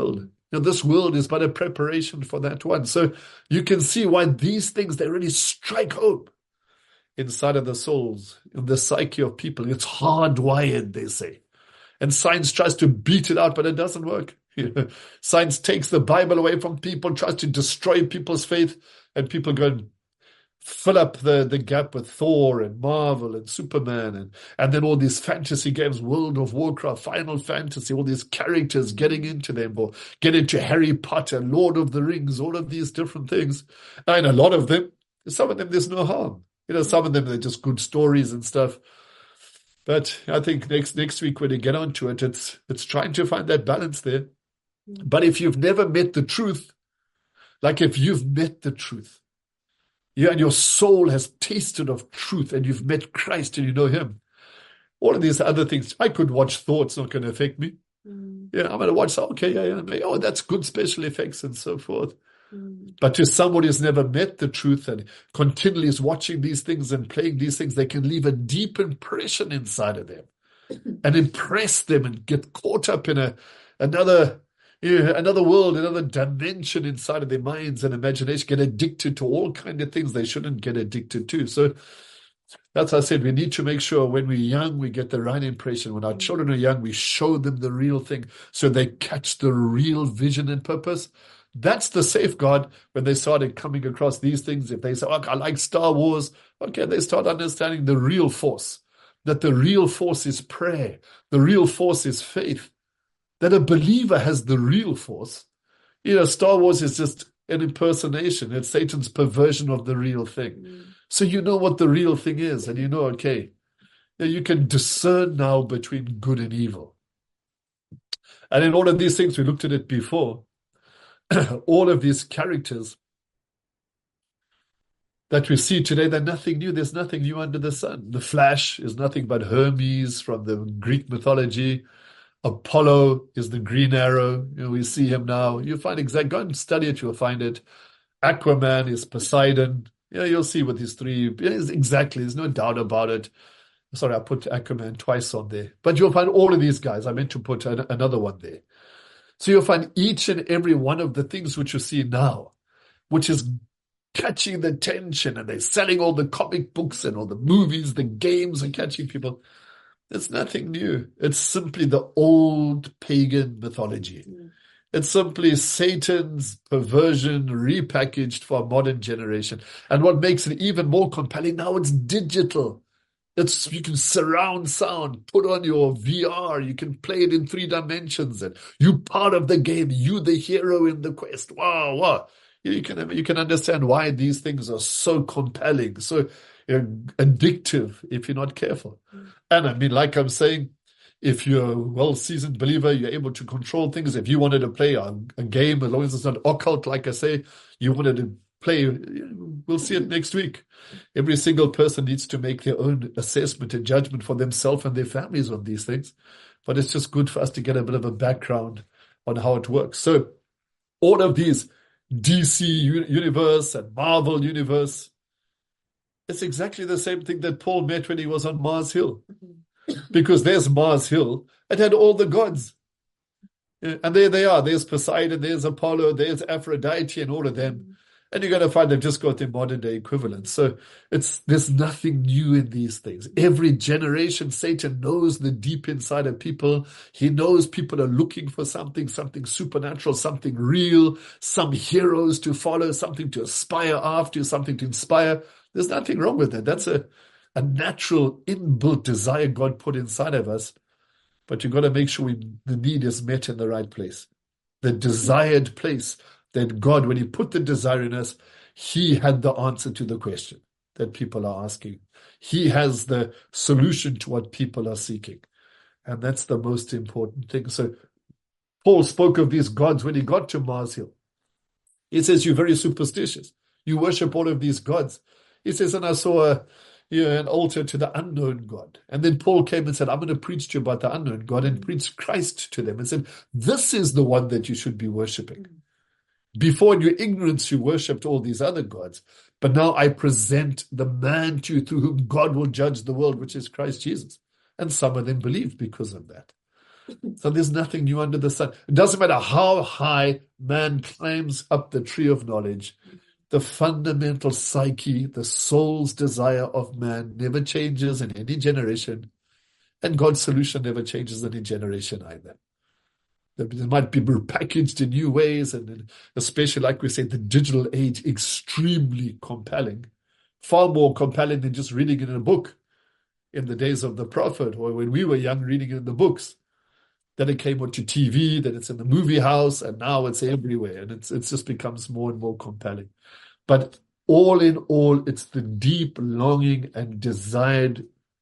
This world is but a preparation for that one. So you can see why these things, they really strike home inside of the souls, in the psyche of people. It's hardwired, they say. And science tries to beat it out, but it doesn't work. Science takes the Bible away from people, tries to destroy people's faith, and people go and fill up the gap with Thor and Marvel and Superman and then all these fantasy games, World of Warcraft, Final Fantasy, all these characters getting into them, or get into Harry Potter, Lord of the Rings, all of these different things. And a lot of them, some of them, there's no harm. Some of them, they're just good stories and stuff. But I think next week when you get onto it, it's trying to find that balance there. But if you've never met the truth, like if you've met the truth, and your soul has tasted of truth, and you've met Christ and you know him, all of these other things, I could watch Thor, it's not going to affect me. I'm going to watch, okay, that's good special effects and so forth. But to somebody who's never met the truth and continually is watching these things and playing these things, they can leave a deep impression inside of them and impress them and get caught up in another world, another dimension inside of their minds and imagination, get addicted to all kinds of things they shouldn't get addicted to. So that's why I said we need to make sure when we're young, we get the right impression. When our children are young, we show them the real thing so they catch the real vision and purpose. That's the safeguard when they started coming across these things. If they say, I like Star Wars, okay, they start understanding the real force, that the real force is prayer, the real force is faith, that a believer has the real force. Star Wars is just an impersonation. It's Satan's perversion of the real thing. So you know what the real thing is, and okay, you can discern now between good and evil. And in all of these things, we looked at it before, all of these characters that we see today, they're nothing new. There's nothing new under the sun. The Flash is nothing but Hermes from the Greek mythology. Apollo is the Green Arrow. We see him now. You find go and study it, you'll find it. Aquaman is Poseidon. You'll see with these three. Exactly, there's no doubt about it. Sorry, I put Aquaman twice on there. But you'll find all of these guys. I meant to put another one there. So you'll find each and every one of the things which you see now, which is catching the attention, and they're selling all the comic books and all the movies, the games, and catching people. It's nothing new. It's simply the old pagan mythology. It's simply Satan's perversion repackaged for a modern generation. And what makes it even more compelling, now it's digital. You can surround sound, put on your VR, you can play it in 3 dimensions, and you part of the game, you the hero in the quest. Wow. You can understand why these things are so compelling, so addictive if you're not careful. And I mean, like I'm saying, if you're a well-seasoned believer, you're able to control things. If you wanted to play a game, as long as it's not occult, like I say, you wanted to play, we'll see it next week. Every single person needs to make their own assessment and judgment for themselves and their families on these things. But it's just good for us to get a bit of a background on how it works. So all of these DC universe and Marvel universe, it's exactly the same thing that Paul met when he was on Mars Hill. Because there's Mars Hill. It had all the gods. And there they are. There's Poseidon, there's Apollo, there's Aphrodite, and all of them. And you're going to find they've just got their modern day equivalent. So there's nothing new in these things. Every generation, Satan knows the deep inside of people. He knows people are looking for something supernatural, something real, some heroes to follow, something to aspire after, something to inspire. There's nothing wrong with that. That's a natural inbuilt desire God put inside of us. But you've got to make sure the need is met in the right place. The desired place that God, when he put the desire in us, he had the answer to the question that people are asking. He has the solution to what people are seeking. And that's the most important thing. So Paul spoke of these gods when he got to Mars Hill. He says, you're very superstitious. You worship all of these gods. He says, and I saw an altar to the unknown God. And then Paul came and said, I'm going to preach to you about the unknown God, and preach Christ to them and said, this is the one that you should be worshiping. Before in your ignorance, you worshipped all these other gods. But now I present the man to you through whom God will judge the world, which is Christ Jesus. And some of them believed because of that. So there's nothing new under the sun. It doesn't matter how high man climbs up the tree of knowledge. The fundamental psyche, the soul's desire of man never changes in any generation. And God's solution never changes in any generation either. They might be packaged in new ways, and especially, like we say, the digital age, extremely compelling. Far more compelling than just reading it in a book in the days of the prophet, or when we were young, reading it in the books. Then it came onto TV, then it's in the movie house, and now it's everywhere, and it just becomes more and more compelling. But all in all, it's the deep longing and desire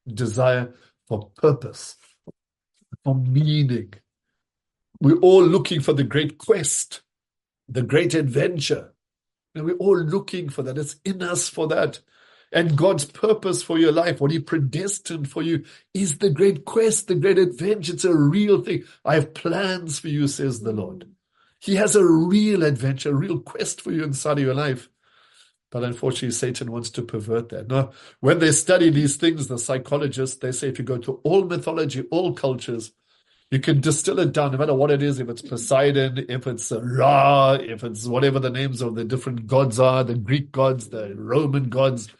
for purpose, for meaning. We're all looking for the great quest, the great adventure. And we're all looking for that. It's in us for that. And God's purpose for your life, what He predestined for you, is the great quest, the great adventure. It's a real thing. I have plans for you, says the Lord. He has a real adventure, a real quest for you inside of your life. But unfortunately, Satan wants to pervert that. Now, when they study these things, the psychologists, they say if you go to all mythology, all cultures, you can distill it down, no matter what it is, if it's Poseidon, if it's Ra, if it's whatever the names of the different gods are, the Greek gods, the Roman gods.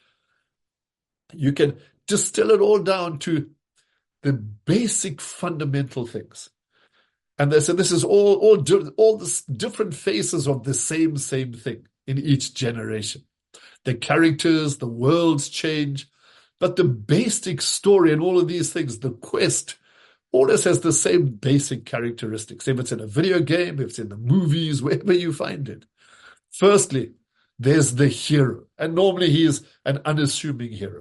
You can distill it all down to the basic fundamental things. And they say this is all the different faces of the same thing in each generation. The characters, the worlds change, but the basic story and all of these things, the quest, always has the same basic characteristics. If it's in a video game, if it's in the movies, wherever you find it. Firstly, there's the hero. And normally he is an unassuming hero.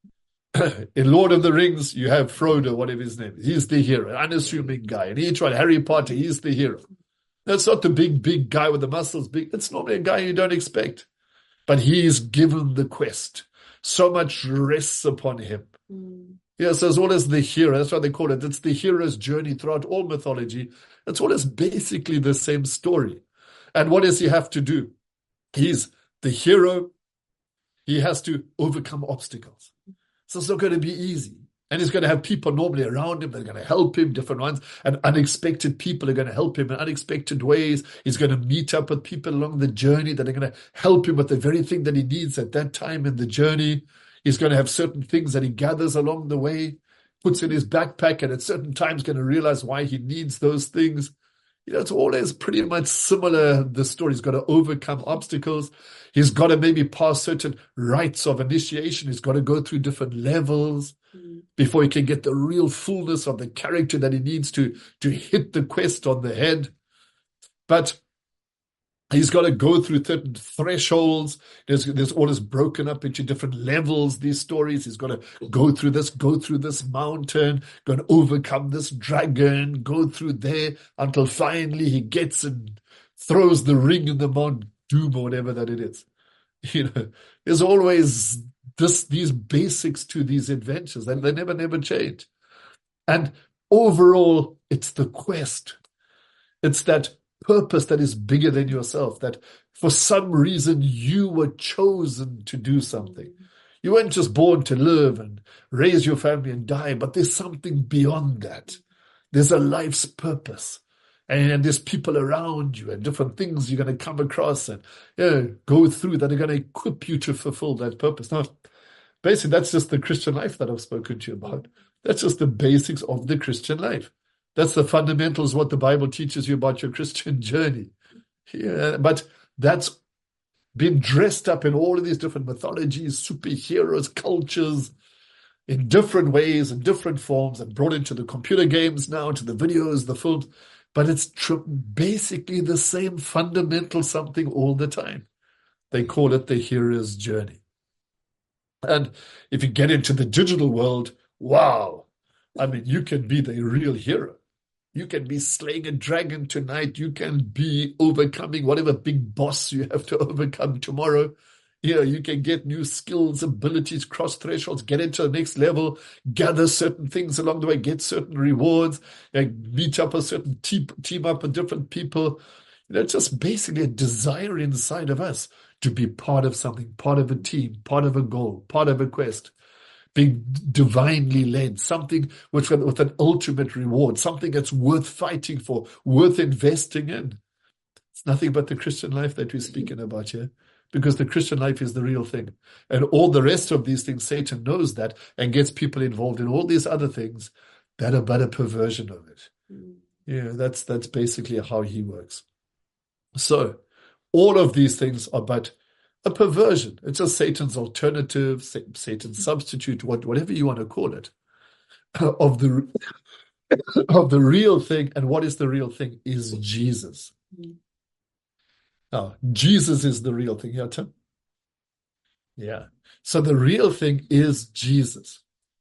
In Lord of the Rings, you have Frodo, whatever his name is. He's the hero, unassuming guy. And each one, Harry Potter, he's the hero. That's not the big guy with the muscles. It's normally a guy you don't expect. But he is given the quest. So much rests upon him. Yeah, so as well as the hero, that's what they call it. It's the hero's journey throughout all mythology. It's always basically the same story. And what does he have to do? He's the hero. He has to overcome obstacles. So it's not going to be easy. And he's going to have people normally around him that are going to help him, different ones. And unexpected people are going to help him in unexpected ways. He's going to meet up with people along the journey that are going to help him with the very thing that he needs at that time in the journey. He's going to have certain things that he gathers along the way, puts in his backpack, and at certain times going to realize why he needs those things. You know, it's always pretty much similar, the story. He's got to overcome obstacles. He's got to maybe pass certain rites of initiation. He's got to go through different levels before he can get the real fullness of the character that he needs to hit the quest on the head. But he's got to go through certain thresholds. There's all this broken up into different levels, these stories. He's got to go through this mountain, going to overcome this dragon, go through there until finally he gets and throws the ring in the Mount Doom or whatever that it is. You know, there's always these basics to these adventures, and they never change. And overall, it's the quest. It's that purpose that is bigger than yourself, that for some reason you were chosen to do something. You weren't just born to live and raise your family and die, but there's something beyond that. There's a life's purpose. And there's people around you and different things you're going to come across and go through that are going to equip you to fulfill that purpose. Now, basically, that's just the Christian life that I've spoken to you about. That's just the basics of the Christian life. That's the fundamentals, what the Bible teaches you about your Christian journey. Yeah, but that's been dressed up in all of these different mythologies, superheroes, cultures, in different ways, in different forms, and brought into the computer games now, to the videos, the films. But it's basically the same fundamental something all the time. They call it the hero's journey. And if you get into the digital world, wow, I mean, you can be the real hero. You can be slaying a dragon tonight. You can be overcoming whatever big boss you have to overcome tomorrow. You know, you can get new skills, abilities, cross thresholds, get into the next level, gather certain things along the way, get certain rewards, meet up a certain team up with different people. You know, it's just basically a desire inside of us to be part of something, part of a team, part of a goal, part of a quest. being divinely led, something with an ultimate reward, something that's worth fighting for, worth investing in. It's nothing but the Christian life that we're speaking about here, because the Christian life is the real thing. And all the rest of these things, Satan knows that and gets people involved in all these other things that are but a perversion of it. Yeah, that's basically how he works. So all of these things are but a perversion. It's just Satan's alternative, Satan's substitute, whatever you want to call it, of the real thing. And what is the real thing is Jesus. Now, Jesus is the real thing here, Tim. Yeah. So the real thing is Jesus.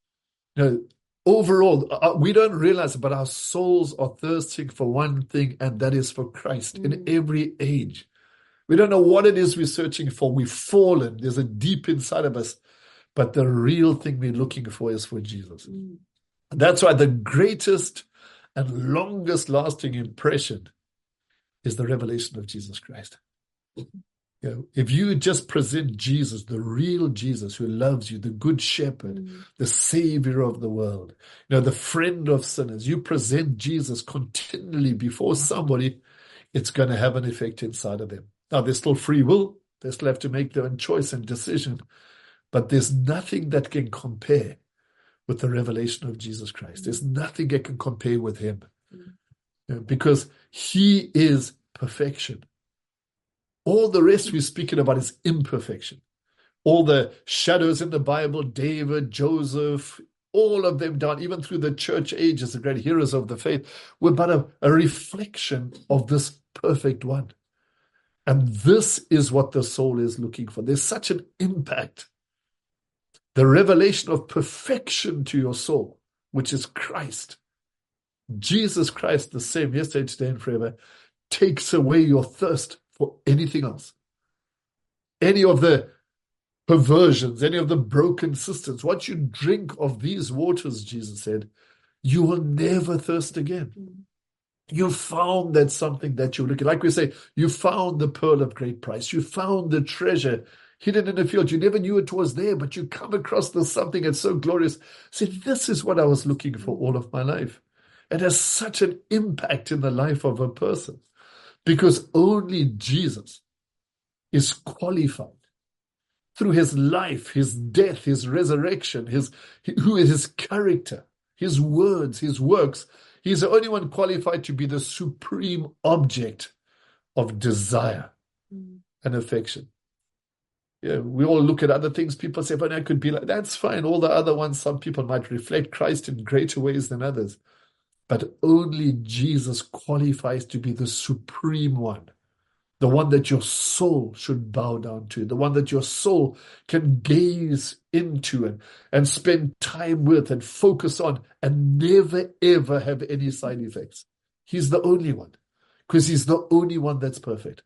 Overall, we don't realize it, but our souls are thirsting for one thing, and that is for Christ in every age. We don't know what it is we're searching for. We've fallen. There's a deep inside of us. But the real thing we're looking for is for Jesus. And that's why the greatest and longest lasting impression is the revelation of Jesus Christ. If you just present Jesus, the real Jesus who loves you, the good shepherd, the savior of the world, the friend of sinners, you present Jesus continually before somebody, it's going to have an effect inside of them. Now, there's still free will. They still have to make their own choice and decision. But there's nothing that can compare with the revelation of Jesus Christ. There's nothing that can compare with him. Because he is perfection. All the rest we're speaking about is imperfection. All the shadows in the Bible, David, Joseph, all of them down, even through the church ages, the great heroes of the faith, were but a reflection of this perfect one. And this is what the soul is looking for. There's such an impact. The revelation of perfection to your soul, which is Christ. Jesus Christ, the same yesterday, today, and forever, takes away your thirst for anything else. Any of the perversions, any of the broken systems. Once you drink of these waters, Jesus said, you will never thirst again. You found that something that you're looking, like we say, you found the pearl of great price. You found the treasure hidden in the field. You never knew it was there, but you come across this something that's so glorious. Say, this is what I was looking for all of my life. It has such an impact in the life of a person because only Jesus is qualified through his life, his death, his resurrection, his character, his words, his works. He's the only one qualified to be the supreme object of desire and affection. Yeah, we all look at other things. People say, but I could be like, that's fine. All the other ones, some people might reflect Christ in greater ways than others. But only Jesus qualifies to be the supreme one. The one that your soul should bow down to, the one that your soul can gaze into and spend time with and focus on and never, ever have any side effects. He's the only one because he's the only one that's perfect.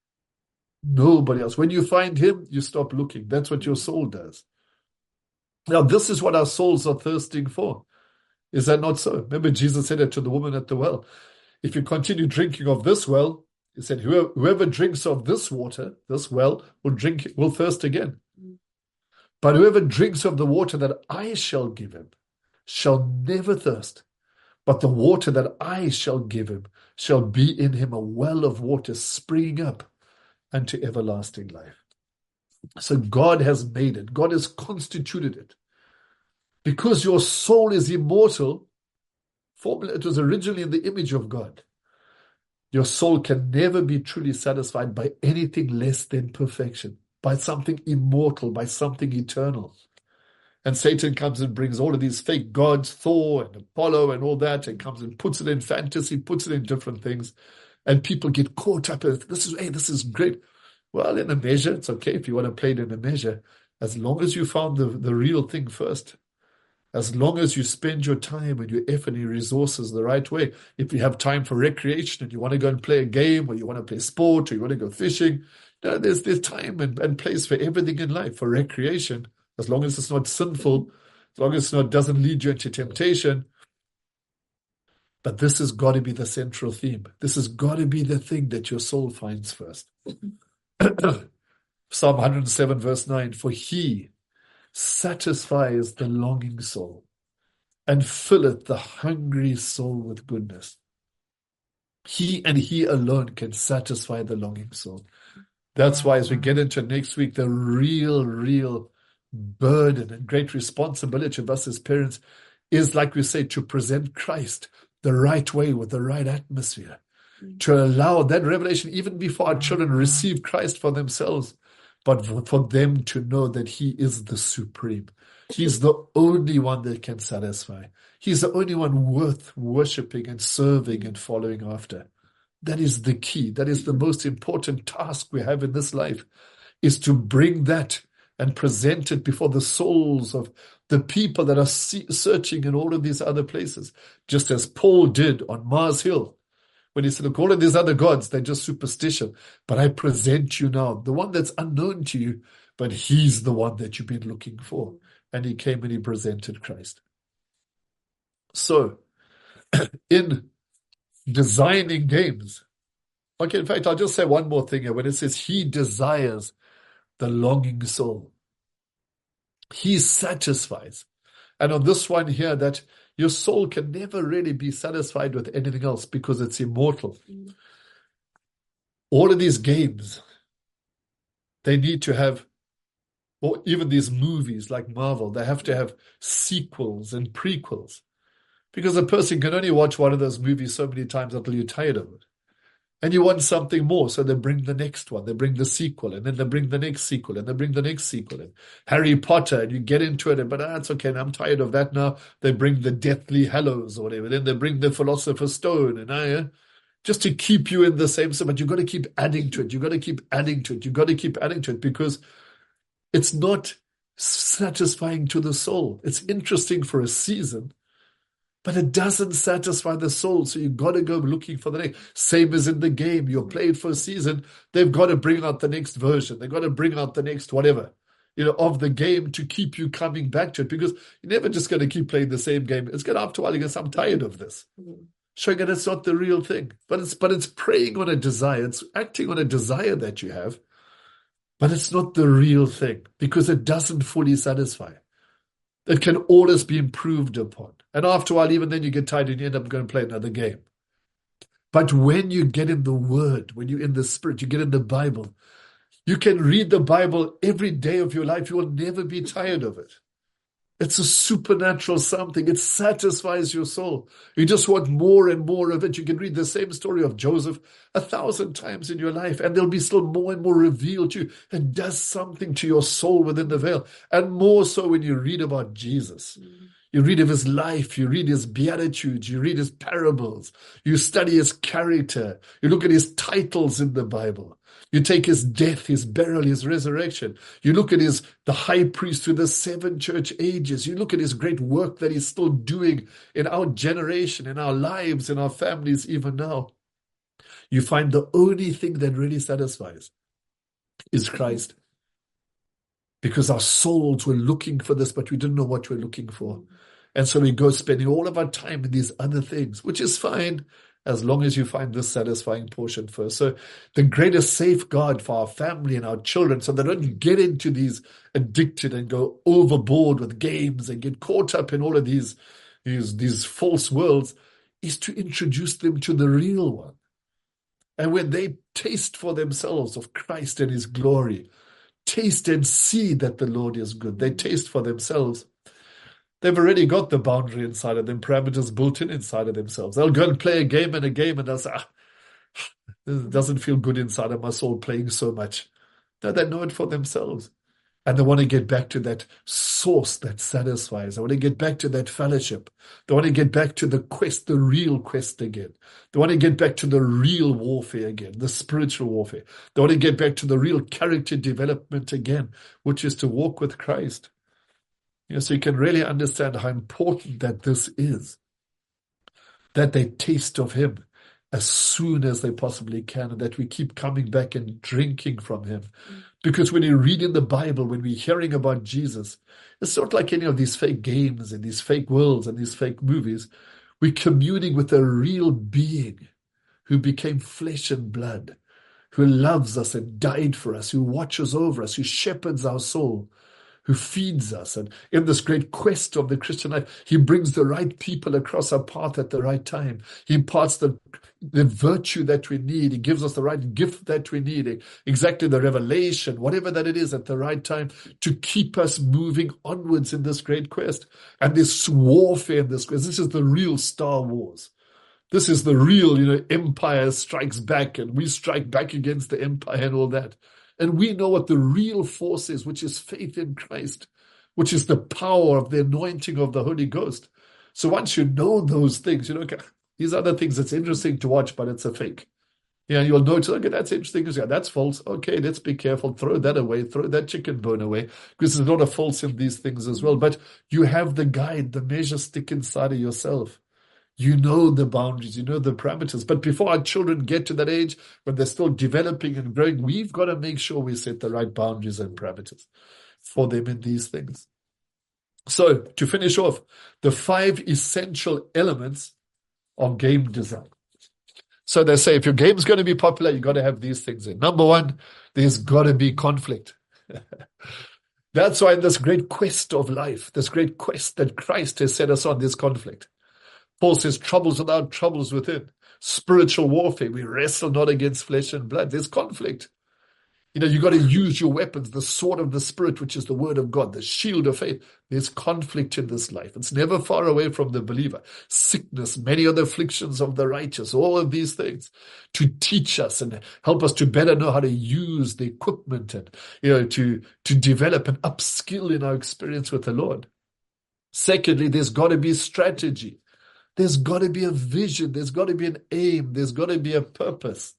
Nobody else. When you find him, you stop looking. That's what your soul does. Now, this is what our souls are thirsting for. Is that not so? Remember, Jesus said it to the woman at the well. If you continue drinking of this well, he said, whoever drinks of this water, this well, will thirst again. But whoever drinks of the water that I shall give him shall never thirst. But the water that I shall give him shall be in him a well of water springing up unto everlasting life. So God has made it. God has constituted it. Because your soul is immortal, it was originally in the image of God. Your soul can never be truly satisfied by anything less than perfection, by something immortal, by something eternal. And Satan comes and brings all of these fake gods, Thor and Apollo and all that, and comes and puts it in fantasy, puts it in different things. And people get caught up in this is great. Well, in a measure, it's okay if you want to play it in a measure, as long as you found the real thing first. As long as you spend your time and your effort and your resources the right way. If you have time for recreation and you want to go and play a game or you want to play sport or you want to go fishing, there's time and place for everything in life for recreation, as long as it's not sinful, as long as it doesn't lead you into temptation. But this has got to be the central theme. This has got to be the thing that your soul finds first. Psalm 107 verse 9, for he satisfies the longing soul and filleth the hungry soul with goodness. He and he alone can satisfy the longing soul. That's why as we get into next week, the real burden and great responsibility of us as parents is, like we say, to present Christ the right way with the right atmosphere, to allow that revelation even before our children receive Christ for themselves, but for them to know that he is the supreme. He's the only one that can satisfy. He's the only one worth worshiping and serving and following after. That is the key. That is the most important task we have in this life, is to bring that and present it before the souls of the people that are searching in all of these other places, just as Paul did on Mars Hill, when he said, look, all of these other gods, they're just superstition, but I present you now, the one that's unknown to you, but he's the one that you've been looking for. And he came and he presented Christ. So, in designing games, okay, in fact, I'll just say one more thing here. When it says he desires the longing soul, he satisfies. And on this one here, that your soul can never really be satisfied with anything else because it's immortal. All of these games, they need to have, or even these movies like Marvel, they have to have sequels and prequels, because a person can only watch one of those movies so many times until you're tired of it. And you want something more, so they bring the next one. They bring the sequel, and then they bring the next sequel, and they bring the next sequel. And Harry Potter, and you get into it, but it's okay, and I'm tired of that now. They bring the Deathly Hallows or whatever. Then they bring the Philosopher's Stone, and just to keep you in the same. But you've got to keep adding to it. You've got to keep adding to it. You've got to keep adding to it, because it's not satisfying to the soul. It's interesting for a season, but it doesn't satisfy the soul. So you've got to go looking for the next. Same as in the game. You're playing for a season. They've got to bring out the next version. They've got to bring out the next whatever, of the game to keep you coming back to it, because you're never just going to keep playing the same game. It's going to, after a while, you guess, I'm tired of this. Showing that it's not the real thing. But it's preying on a desire. It's acting on a desire that you have, but it's not the real thing, because it doesn't fully satisfy. It can always be improved upon. And after a while, even then you get tired and you end up going to play another game. But when you get in the Word, when you're in the Spirit, you get in the Bible, you can read the Bible every day of your life. You will never be tired of it. It's a supernatural something. It satisfies your soul. You just want more and more of it. You can read the same story of Joseph 1,000 times in your life, and there'll be still more and more revealed to you. It does something to your soul within the veil. And more so when you read about Jesus. You read of his life, you read his beatitudes, you read his parables, you study his character, you look at his titles in the Bible. You take his death, his burial, his resurrection. You look at the high priest through the 7 church ages. You look at his great work that he's still doing in our generation, in our lives, in our families, even now. You find the only thing that really satisfies is Christ. Because our souls were looking for this, but we didn't know what we're looking for. And so we go spending all of our time in these other things, which is fine, as long as you find this satisfying portion first. So the greatest safeguard for our family and our children, so they don't get into these addicted and go overboard with games and get caught up in all of these false worlds, is to introduce them to the real one. And when they taste for themselves of Christ and his glory, taste and see that the Lord is good, they taste for themselves, they've already got the boundary inside of them, parameters built in inside of themselves. They'll go and play a game, and they'll say, it doesn't feel good inside of my soul playing so much. No, they know it for themselves. And they want to get back to that source that satisfies. They want to get back to that fellowship. They want to get back to the quest, the real quest again. They want to get back to the real warfare again, the spiritual warfare. They want to get back to the real character development again, which is to walk with Christ. So you can really understand how important that this is, that they taste of him as soon as they possibly can, and that we keep coming back and drinking from him. Because when you read in the Bible, when we're hearing about Jesus, it's not like any of these fake games and these fake worlds and these fake movies. We're communing with a real being who became flesh and blood, who loves us and died for us, who watches over us, who shepherds our soul, who feeds us. And in this great quest of the Christian life, he brings the right people across our path at the right time. He imparts the virtue that we need. He gives us the right gift that we need, exactly the revelation, whatever that it is at the right time to keep us moving onwards in this great quest. And this warfare in this quest, this is the real Star Wars. This is the real, empire strikes back and we strike back against the empire and all that. And we know what the real force is, which is faith in Christ, which is the power of the anointing of the Holy Ghost. So once you know those things, okay, these are the things that's interesting to watch, but it's a fake. You'll notice, okay, that's interesting. Yeah, that's false. Okay, let's be careful. Throw that away. Throw that chicken bone away, because there's a lot of false in these things as well. But you have the guide, the measure stick inside of yourself. You know the boundaries, you know the parameters. But before our children get to that age, when they're still developing and growing, we've got to make sure we set the right boundaries and parameters for them in these things. So, to finish off, the 5 essential elements of game design. So they say if your game's going to be popular, you've got to have these things in. Number 1, there's got to be conflict. That's why in this great quest of life, this great quest that Christ has set us on, there's conflict. Paul says, troubles without troubles within. Spiritual warfare. We wrestle not against flesh and blood. There's conflict. You've got to use your weapons, the sword of the Spirit, which is the word of God, the shield of faith. There's conflict in this life. It's never far away from the believer. Sickness, many of the afflictions of the righteous, all of these things to teach us and help us to better know how to use the equipment and, to develop and upskill in our experience with the Lord. Secondly, there's got to be strategy. There's got to be a vision. There's got to be an aim. There's got to be a purpose.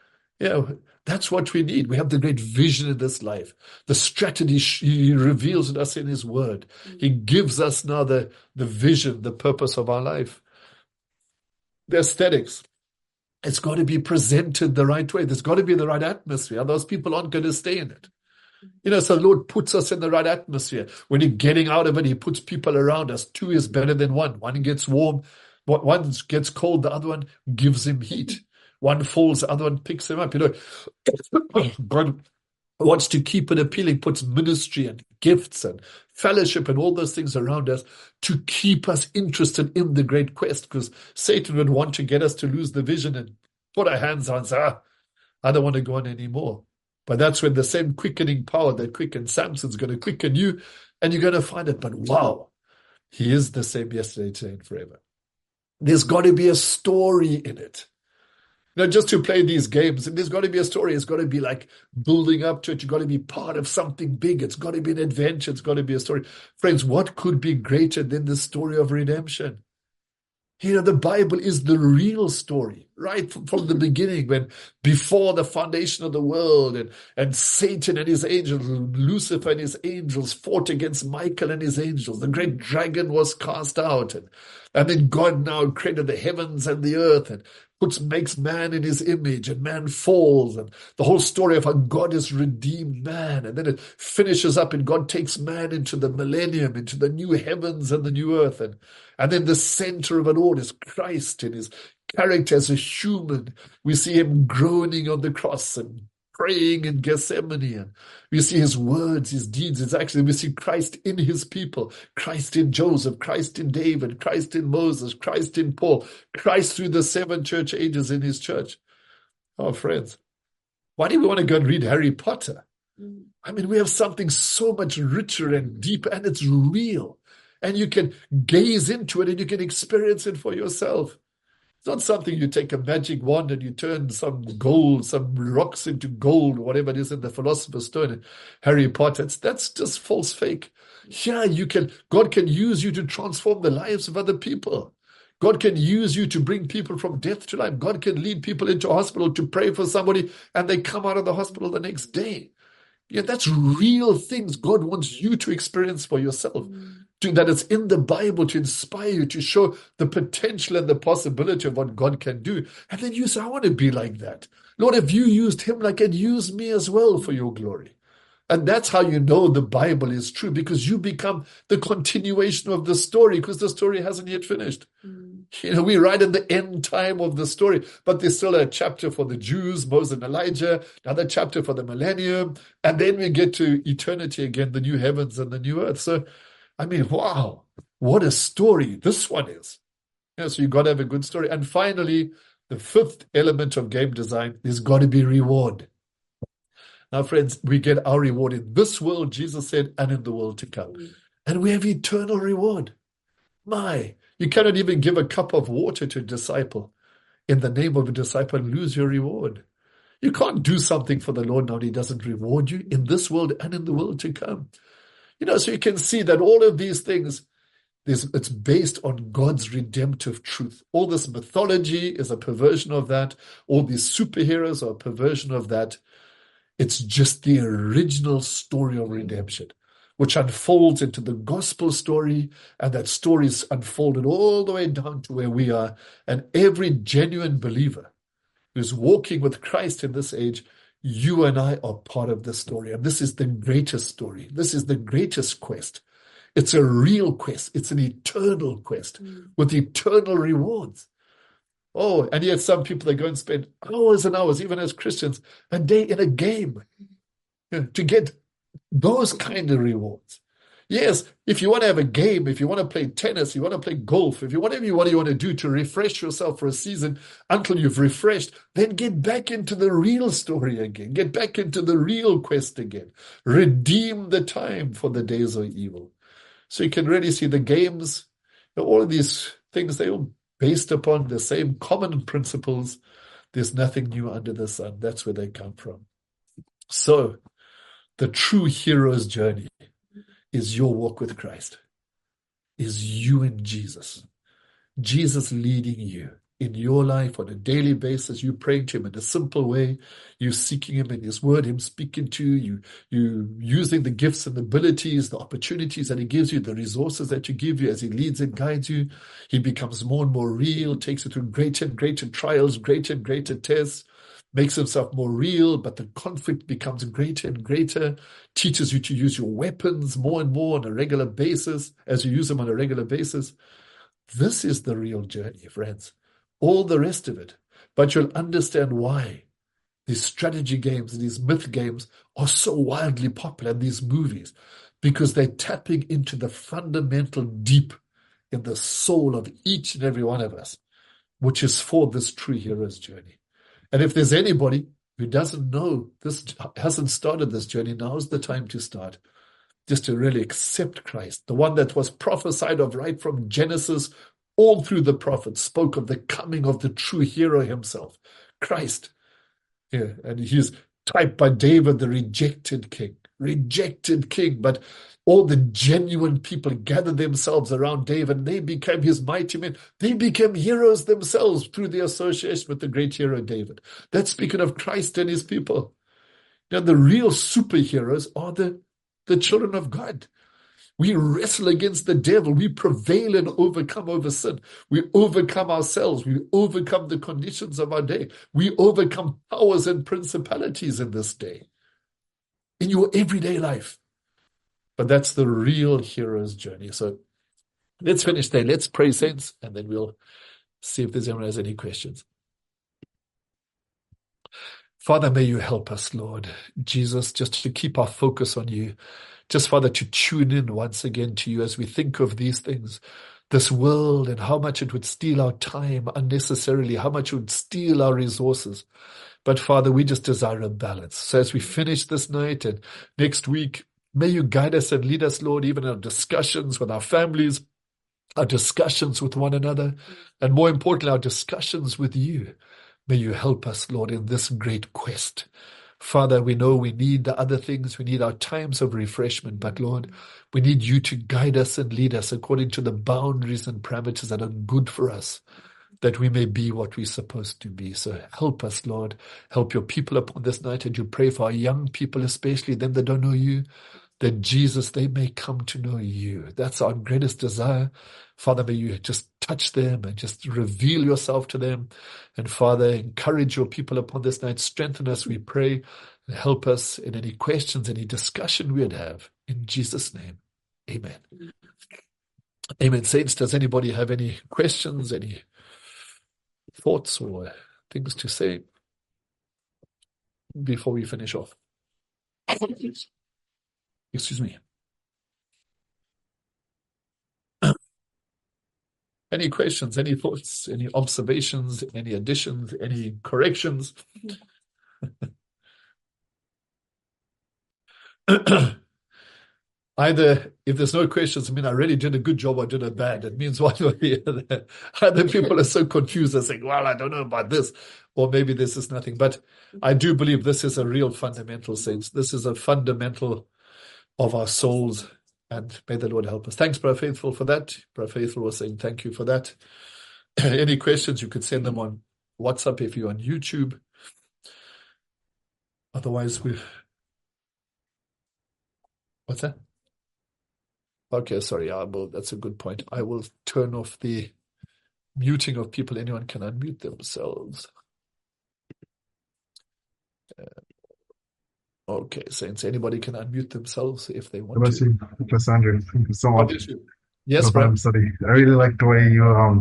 That's what we need. We have the great vision in this life. The strategy he reveals to us in his word. He gives us now the vision, the purpose of our life. The aesthetics. It's got to be presented the right way. There's got to be the right atmosphere. Otherwise, people aren't going to stay in it. So the Lord puts us in the right atmosphere. When you're getting out of it, he puts people around us. 2 is better than 1. One gets warm, one gets cold, the other one gives him heat. One falls, the other one picks him up. God wants to keep it appealing, puts ministry and gifts and fellowship and all those things around us to keep us interested in the great quest, because Satan would want to get us to lose the vision and put our hands on and say, I don't want to go on anymore. But that's when the same quickening power that quickened Samson's going to quicken you, and you're going to find it. But wow, he is the same yesterday, today, and forever. There's got to be a story in it. Just to play these games, there's got to be a story. It's got to be like building up to it. You've got to be part of something big. It's got to be an adventure. It's got to be a story. Friends, what could be greater than the story of redemption? The Bible is the real story, right from the beginning, when before the foundation of the world and Satan and his angels, Lucifer and his angels fought against Michael and his angels. The great dragon was cast out. And then God now created the heavens and the earth and makes man in his image, and man falls, and the whole story of how God has redeemed man. And then it finishes up and God takes man into the millennium, into the new heavens and the new earth. And then the center of it all is Christ in his character as a human. We see him groaning on the cross and praying in Gethsemane. And we see his words, his deeds. We see Christ in his people, Christ in Joseph, Christ in David, Christ in Moses, Christ in Paul, Christ through the 7 church ages in his church. Oh, friends, why do we want to go and read Harry Potter? We have something so much richer and deeper, and it's real. And you can gaze into it and you can experience it for yourself. It's not something you take a magic wand and you turn some rocks into gold, whatever it is in the Philosopher's Stone in Harry Potter. That's just false fake. Yeah, God can use you to transform the lives of other people. God can use you to bring people from death to life. God can lead people into a hospital to pray for somebody and they come out of the hospital the next day. Yeah, that's real things God wants you to experience for yourself. That it's in the Bible to inspire you, to show the potential and the possibility of what God can do. And then you say, I want to be like that. Lord, if you used him like it, use me as well for your glory. And that's how you know the Bible is true, because you become the continuation of the story, because the story hasn't yet finished. We're right in the end time of the story, but there's still a chapter for the Jews, Moses and Elijah, another chapter for the millennium, and then we get to eternity again, the new heavens and the new earth. So, I mean, wow, what a story this one is. So you've got to have a good story. And finally, the fifth element of game design, there's got to be reward. Now, friends, we get our reward in this world, Jesus said, and in the world to come. And we have eternal reward. You cannot even give a cup of water to a disciple in the name of a disciple and lose your reward. You can't do something for the Lord now and He doesn't reward you in this world and in the world to come. So you can see that all of these things, it's based on God's redemptive truth. All this mythology is a perversion of that. All these superheroes are a perversion of that. It's just the original story of redemption, which unfolds into the gospel story, and that story is unfolded all the way down to where we are. And every genuine believer who's walking with Christ in this age, you and I are part of this story. And this is the greatest story. This is the greatest quest. It's a real quest. It's an eternal quest with eternal rewards. Oh, and yet some people, they go and spend hours and hours, even as Christians, a day in a game to get those kind of rewards. Yes, if you want to have a game, if you want to play tennis, you want to play golf, if you whatever you want to do to refresh yourself for a season until you've refreshed, then get back into the real story again. Get back into the real quest again. Redeem the time, for the days are evil. So you can really see the games, all of these things, they all based upon the same common principles. There's nothing new under the sun. That's where they come from. So the true hero's journey is your walk with Christ, is you and Jesus. Jesus leading you in your life on a daily basis. You praying to Him in a simple way. You seeking Him in His Word, Him speaking to you. You using the gifts and abilities, the opportunities that He gives you, the resources that you give you as He leads and guides you. He becomes more and more real, takes you through greater and greater trials, greater and greater tests, makes Himself more real, but the conflict becomes greater and greater, teaches you to use your weapons more and more on a regular basis as you use them on a regular basis. This is the real journey, friends. All the rest of it. But you'll understand why these strategy games, these myth games are so wildly popular in these movies, because they're tapping into the fundamental deep in the soul of each and every one of us, which is for this true hero's journey. And if there's anybody who doesn't know this, hasn't started this journey, now's the time to start. Just to really accept Christ, the one that was prophesied of right from Genesis. All through the prophets spoke of the coming of the true hero himself, Christ. Yeah, and he's typed by David, the rejected king, but all the genuine people gathered themselves around David, and they became his mighty men. They became heroes themselves through the association with the great hero David. That's speaking of Christ and his people. Now, the real superheroes are the children of God. We wrestle against the devil. We prevail and overcome over sin. We overcome ourselves. We overcome the conditions of our day. We overcome powers and principalities in this day, in your everyday life. But that's the real hero's journey. So let's finish there. Let's pray, saints, and then we'll see if there's anyone who has any questions. Father, may you help us, Lord Jesus, just to keep our focus on you. Just, Father, to tune in once again to you as we think of these things, this world, and how much it would steal our time unnecessarily, how much it would steal our resources. But, Father, we just desire a balance. So as we finish this night and next week, may you guide us and lead us, Lord, even in our discussions with our families, our discussions with one another, and more importantly, our discussions with you. May you help us, Lord, in this great quest. Father, we know we need the other things. We need our times of refreshment. But, Lord, we need you to guide us and lead us according to the boundaries and parameters that are good for us, that we may be what we're supposed to be. So help us, Lord. Help your people upon this night. And you pray for our young people, especially them that don't know you, that Jesus, they may come to know you. That's our greatest desire. Father, may you just touch them and just reveal yourself to them. And Father, encourage your people upon this night. Strengthen us, we pray. and help us in any questions, any discussion we'd have. In Jesus' name, amen. Amen. Saints, does anybody have any questions, any thoughts or things to say before we finish off? Excuse me. Any questions, any thoughts, any observations, any additions, any corrections? Either, if there's no questions, I mean, I really did a good job or did a bad. It means one or the other. Either people are so confused, they're saying, well, I don't know about this, or maybe this is nothing. But I do believe this is a real fundamental sense. This is a fundamental of our souls, and may the Lord help us. Thanks, Brother Faithful, for that. Brother Faithful was saying thank you for that. Any questions, you could send them on WhatsApp if you're on YouTube. Otherwise, what's that? Okay, sorry, that's a good point. I will turn off the muting of people. Anyone can unmute themselves. Okay, Saints, anybody can unmute themselves if they want to. Bless Andrew. Thank you so much. Yes, Bible study. I really like the way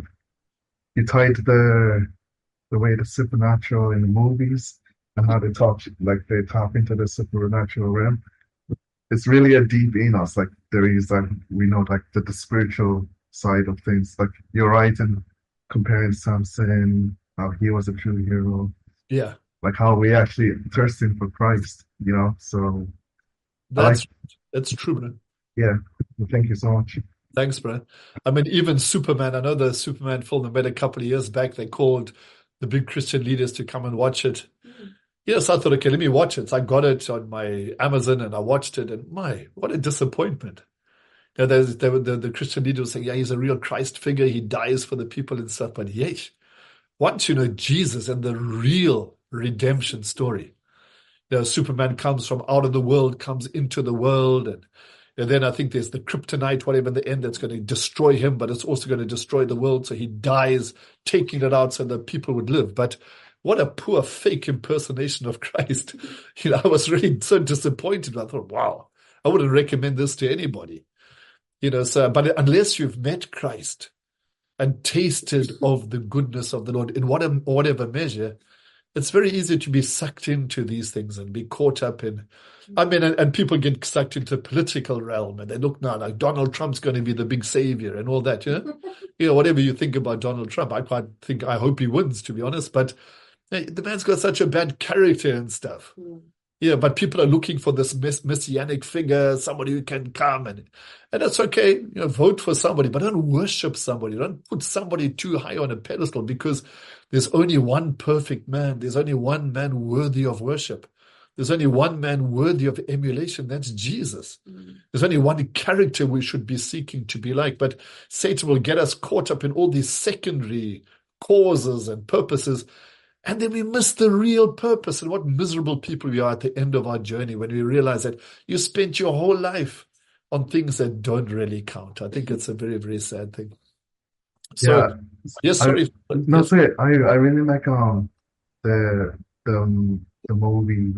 you tied the way the supernatural in the movies and how they tap into the supernatural realm. It's really a deep in us. Like there is we know like the spiritual side of things. Like you're right in comparing Samson, how he was a true hero. Yeah. Like how we actually thirsting for Christ, you know. So that's true, bro. Yeah. Well, thank you so much. Thanks, bro. I mean, even Superman, I know the Superman film they made a couple of years back, they called the big Christian leaders to come and watch it. Yes, I thought, okay, let me watch it. So I got it on my Amazon and I watched it, and what a disappointment. You know, the Christian leader was saying, yeah, he's a real Christ figure. He dies for the people and stuff. But yes, once you know Jesus and the real redemption story, you know, Superman comes from out of the world, comes into the world, and then I think there's the kryptonite, whatever, in the end that's going to destroy him, but it's also going to destroy the world. So he dies, taking it out so that people would live. But what a poor fake impersonation of Christ. You know, I was really so disappointed. I thought, wow, I wouldn't recommend this to anybody. You know, but unless you've met Christ and tasted of the goodness of the Lord in whatever measure, it's very easy to be sucked into these things and be caught up in, and people get sucked into the political realm and they look now like Donald Trump's going to be the big savior and all that, you know? You know, whatever you think about Donald Trump, I hope he wins, to be honest, but hey, the man's got such a bad character and stuff. Yeah, but people are looking for this messianic figure, somebody who can come, and that's okay. You know, vote for somebody, but don't worship somebody. Don't put somebody too high on a pedestal, because there's only one perfect man. There's only one man worthy of worship. There's only one man worthy of emulation. That's Jesus. There's only one character we should be seeking to be like. But Satan will get us caught up in all these secondary causes and purposes, and then we miss the real purpose. And what miserable people we are at the end of our journey when we realize that you spent your whole life on things that don't really count. I think it's a very, very sad thing. So, yeah. Yes, sorry. No, yes. I really like the movie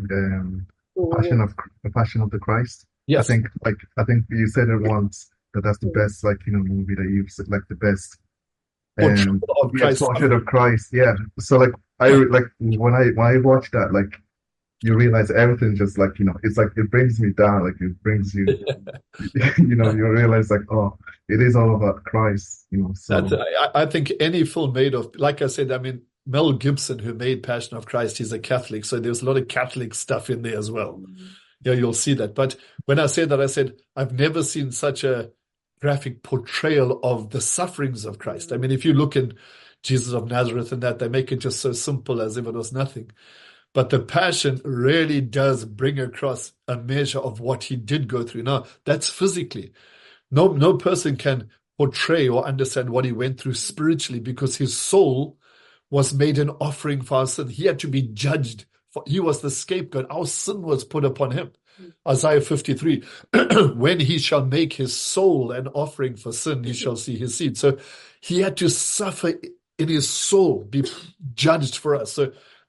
The Passion of the Christ. Yes. I think you said it once that's the best movie that you've said, like the best. Portrait of Christ. Yeah. So when I watch that, like you realize everything just it's like it brings me down, like it brings you you realize like, oh, it is all about Christ, so I think any film made of, like I said, I mean, Mel Gibson, who made Passion of Christ, he's a Catholic, so there's a lot of Catholic stuff in there as well. Yeah, you'll see that. But when I said that, I said I've never seen such a graphic portrayal of the sufferings of Christ. I mean, if you look in Jesus of Nazareth and that, they make it just so simple as if it was nothing. But the Passion really does bring across a measure of what he did go through. Now, that's physically. No person can portray or understand what he went through spiritually, because his soul was made an offering for our sin. He had to be judged. He was the scapegoat. Our sin was put upon him. Isaiah 53, when he shall make his soul an offering for sin, he shall see his seed. So he had to suffer in his soul, be judged for us. So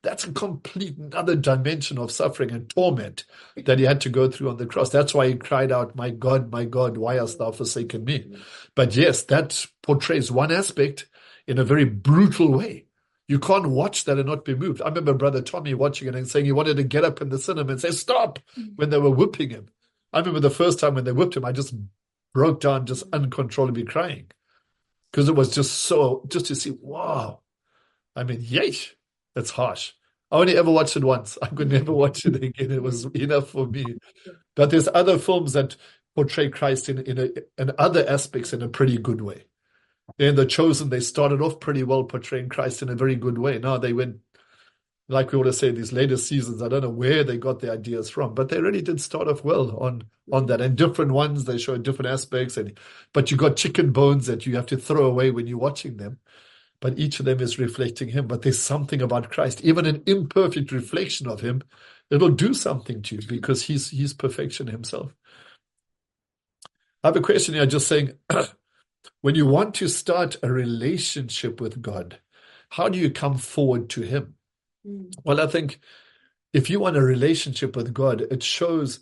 That's a complete another dimension of suffering and torment that he had to go through on the cross. That's why he cried out, my God, why hast thou forsaken me? But yes, that portrays one aspect in a very brutal way. You can't watch that and not be moved. I remember Brother Tommy watching it and saying he wanted to get up in the cinema and say, stop, when they were whipping him. I remember the first time when they whipped him, I just broke down, just uncontrollably crying. Because it was just to see, wow. I mean, yeesh, that's harsh. I only ever watched it once. I could never watch it again. It was enough for me. But there's other films that portray Christ in other aspects in a pretty good way. In The Chosen, they started off pretty well portraying Christ in a very good way. Now they went, like we always say, these later seasons, I don't know where they got the ideas from, but they really did start off well on that. And different ones, they show different aspects. But you got chicken bones that you have to throw away when you're watching them. But each of them is reflecting him. But there's something about Christ, even an imperfect reflection of him, it'll do something to you because he's perfection himself. I have a question here just saying, when you want to start a relationship with God, how do you come forward to him? Well, I think if you want a relationship with God, it shows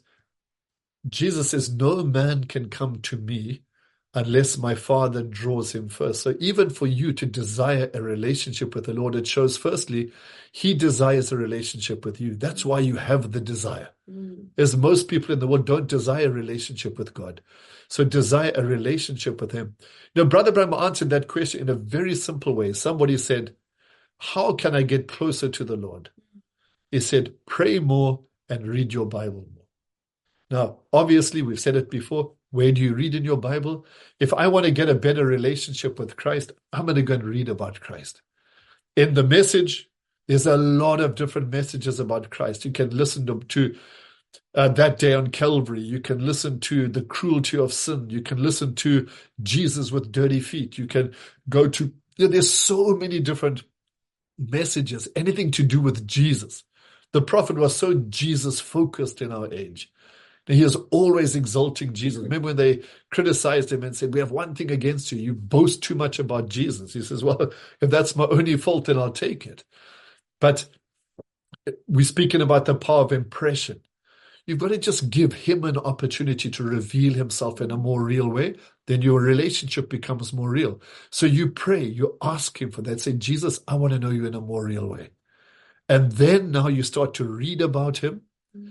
Jesus says, no man can come to me unless my Father draws him first. So even for you to desire a relationship with the Lord, it shows firstly, he desires a relationship with you. That's why you have the desire. As most people in the world don't desire a relationship with God. So desire a relationship with him. Now, Brother Branham answered that question in a very simple way. Somebody said, how can I get closer to the Lord? He said, pray more and read your Bible more. Now, obviously, we've said it before. Where do you read in your Bible? If I want to get a better relationship with Christ, I'm going to go and read about Christ. In the Message, there's a lot of different messages about Christ. You can listen to that day on Calvary. You can listen to the cruelty of sin. You can listen to Jesus with dirty feet. You can go to, there's so many different messages, anything to do with Jesus. The prophet was so Jesus-focused in our age. He is always exalting Jesus. Remember when they criticized him and said, we have one thing against you. You boast too much about Jesus. He says, well, if that's my only fault, then I'll take it. But we're speaking about the power of impression. You've got to just give him an opportunity to reveal himself in a more real way. Then your relationship becomes more real. So you pray, you ask him for that. Say, Jesus, I want to know you in a more real way. And then now you start to read about him.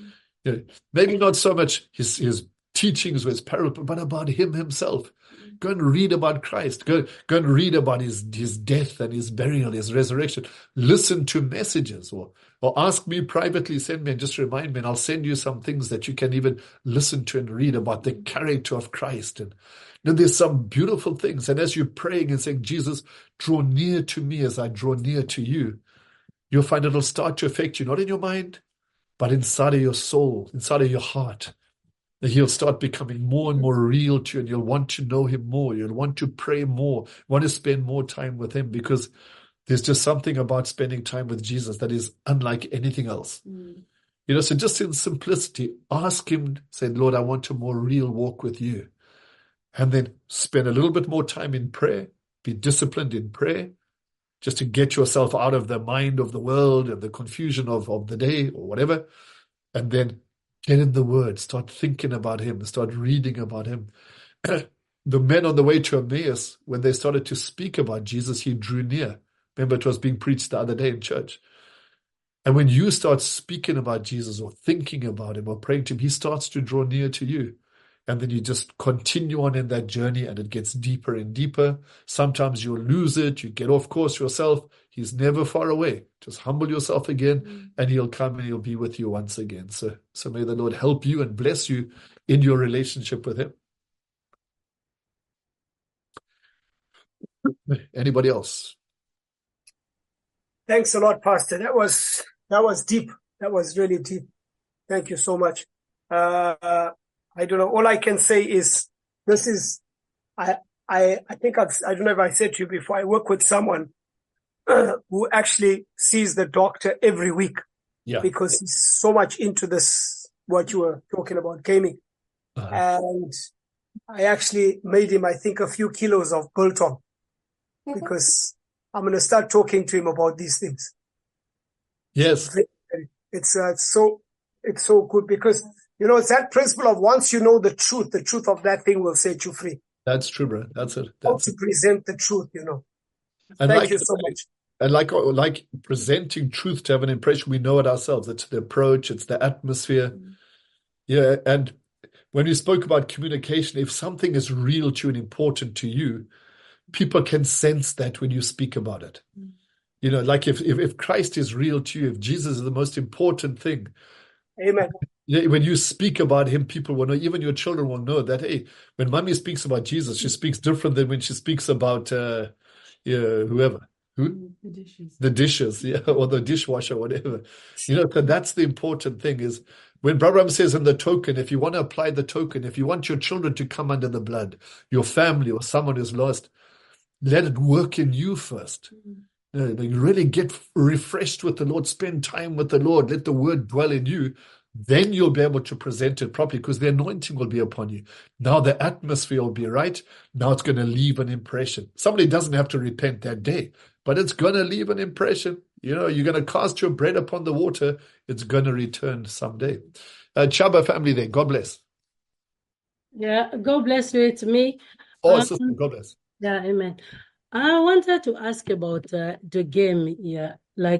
Maybe not so much his teachings or his parable, but about him himself. Go and read about Christ. Go and read about his death and his burial, his resurrection. Listen to messages or ask me privately, send me and just remind me, and I'll send you some things that you can even listen to and read about the character of Christ. And there's some beautiful things. And as you're praying and saying, Jesus, draw near to me as I draw near to you, you'll find it'll start to affect you, not in your mind, but inside of your soul, inside of your heart. That he'll start becoming more and more real to you, and you'll want to know him more. You'll want to pray more, want to spend more time with him, because there's just something about spending time with Jesus that is unlike anything else. So just in simplicity, ask him, say, Lord, I want a more real walk with you. And then spend a little bit more time in prayer, be disciplined in prayer, just to get yourself out of the mind of the world and the confusion of the day or whatever. And then get in the Word, start thinking about him, start reading about him. The men on the way to Emmaus, when they started to speak about Jesus, he drew near. Remember, it was being preached the other day in church. And when you start speaking about Jesus or thinking about him or praying to him, he starts to draw near to you. And then you just continue on in that journey, and it gets deeper and deeper. Sometimes you'll lose it. You get off course yourself. He's never far away. Just humble yourself again, and he'll come and he'll be with you once again. So may the Lord help you and bless you in your relationship with him. Anybody else? Thanks a lot, Pastor. That was deep. That was really deep. Thank you so much. I don't know. All I can say is this is, I think I don't know if I said to you before, I work with someone who actually sees the doctor every week because he's so much into this, what you were talking about, gaming. And I actually made him, I think, a few kilos of biltong because I'm going to start talking to him about these things. Yes, It's so good because, it's that principle of once you know the truth of that thing will set you free. that's true, bro. That's it. How That's to it. present the truth, And Thank you so much. And like presenting truth to have an impression, we know it ourselves. It's the approach, it's the atmosphere. Yeah, and when we spoke about communication, if something is real to you and important to you, people can sense that when you speak about it. Like if Christ is real to you, if Jesus is the most important thing, Amen. when you speak about him, people will know, even your children will know that, hey, when mommy speaks about Jesus, she speaks different than when she speaks about whoever. Who? The dishes, yeah, or the dishwasher, whatever. So that's the important thing is when Brother Ram says in the token, if you want to apply the token, if you want your children to come under the blood, your family or someone who's lost, let it work in you first. Really get refreshed with the Lord, spend time with the Lord, let the word dwell in you. Then you'll be able to present it properly because the anointing will be upon you. Now the atmosphere will be right. Now it's going to leave an impression. Somebody doesn't have to repent that day, but it's going to leave an impression. You're going to cast your bread upon the water. It's going to return someday. Chaba family there. God bless. Yeah, God bless you. It's me. Sister, God bless. Yeah, amen. I wanted to ask about the game. Yeah,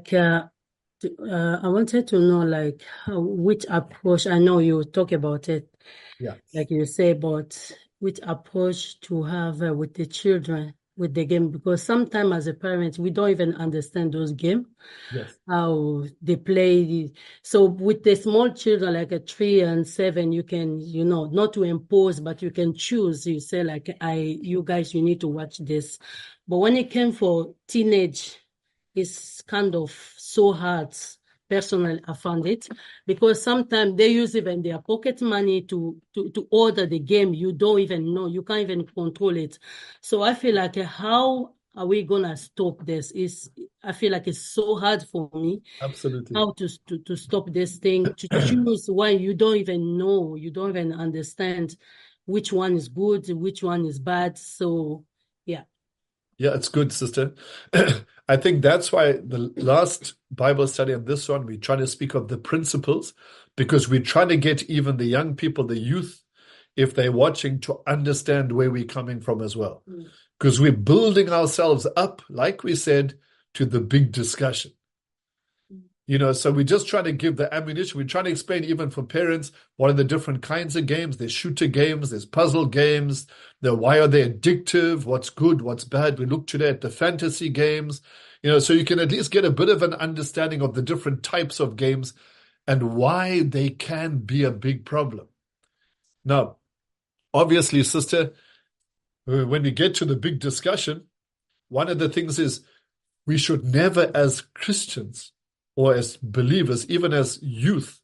I wanted to know which approach. I know you talk about it. Yeah. Like you say, but which approach to have with the children with the game, because sometimes as a parent we don't even understand those games. Yes. How they play. So with the small children like a 3 and 7, you can, not to impose, but you can choose. You say you guys, you need to watch this. But when it came for teenage, it's kind of so hard. Personally, I found it because sometimes they use even their pocket money to order the game. You don't even know. You can't even control it. So I feel like how are we gonna stop this? I feel like it's so hard for me. Absolutely. How to stop this thing, to choose when you don't even know, you don't even understand which one is good, which one is bad. So yeah. Yeah, it's good, sister. I think that's why the last Bible study and this one, we're trying to speak of the principles because we're trying to get even the young people, the youth, if they're watching, to understand where we're coming from as well. Because we're building ourselves up, like we said, to the big discussion. So we're just trying to give the ammunition. We're trying to explain even for parents what are the different kinds of games. There's shooter games, there's puzzle games. Why are they addictive? What's good? What's bad? We look today at the fantasy games. So you can at least get a bit of an understanding of the different types of games and why they can be a big problem. Now, obviously, sister, when we get to the big discussion, one of the things is we should never, as Christians, or as believers, even as youth,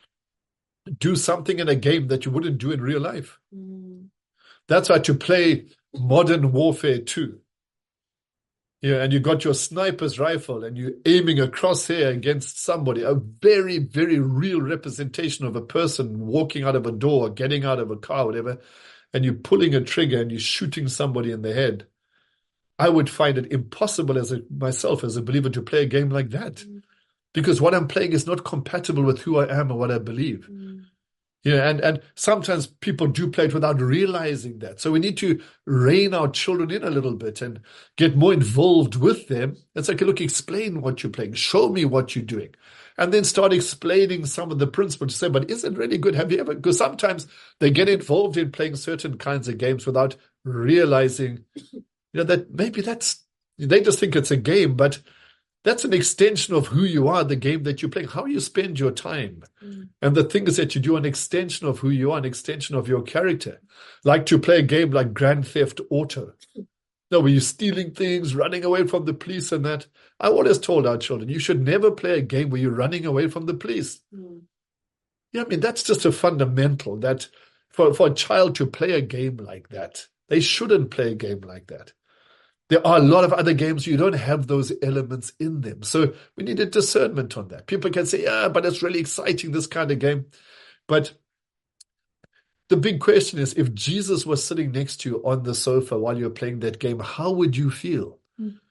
do something in a game that you wouldn't do in real life. That's why to play Modern Warfare 2, and you got your sniper's rifle and you're aiming a crosshair against somebody, a very, very real representation of a person walking out of a door, getting out of a car, whatever, and you're pulling a trigger and you're shooting somebody in the head. I would find it impossible myself as a believer to play a game like that. Because what I'm playing is not compatible with who I am or what I believe. And sometimes people do play it without realizing that. So we need to rein our children in a little bit and get more involved with them. It's like, look, explain what you're playing. Show me what you're doing. And then start explaining some of the principles. Say, but is it really good? Have you ever? Because sometimes they get involved in playing certain kinds of games without realizing, that maybe they just think it's a game, but that's an extension of who you are, the game that you're playing, how you spend your time. And the things that you do, an extension of who you are, an extension of your character. Like to play a game like Grand Theft Auto. Where you're stealing things, running away from the police and that. I always told our children, you should never play a game where you're running away from the police. That's just a fundamental that for a child to play a game like that, they shouldn't play a game like that. There are a lot of other games you don't have those elements in them. So we need a discernment on that. People can say, yeah, but it's really exciting, this kind of game. But the big question is, if Jesus was sitting next to you on the sofa while you're playing that game, how would you feel?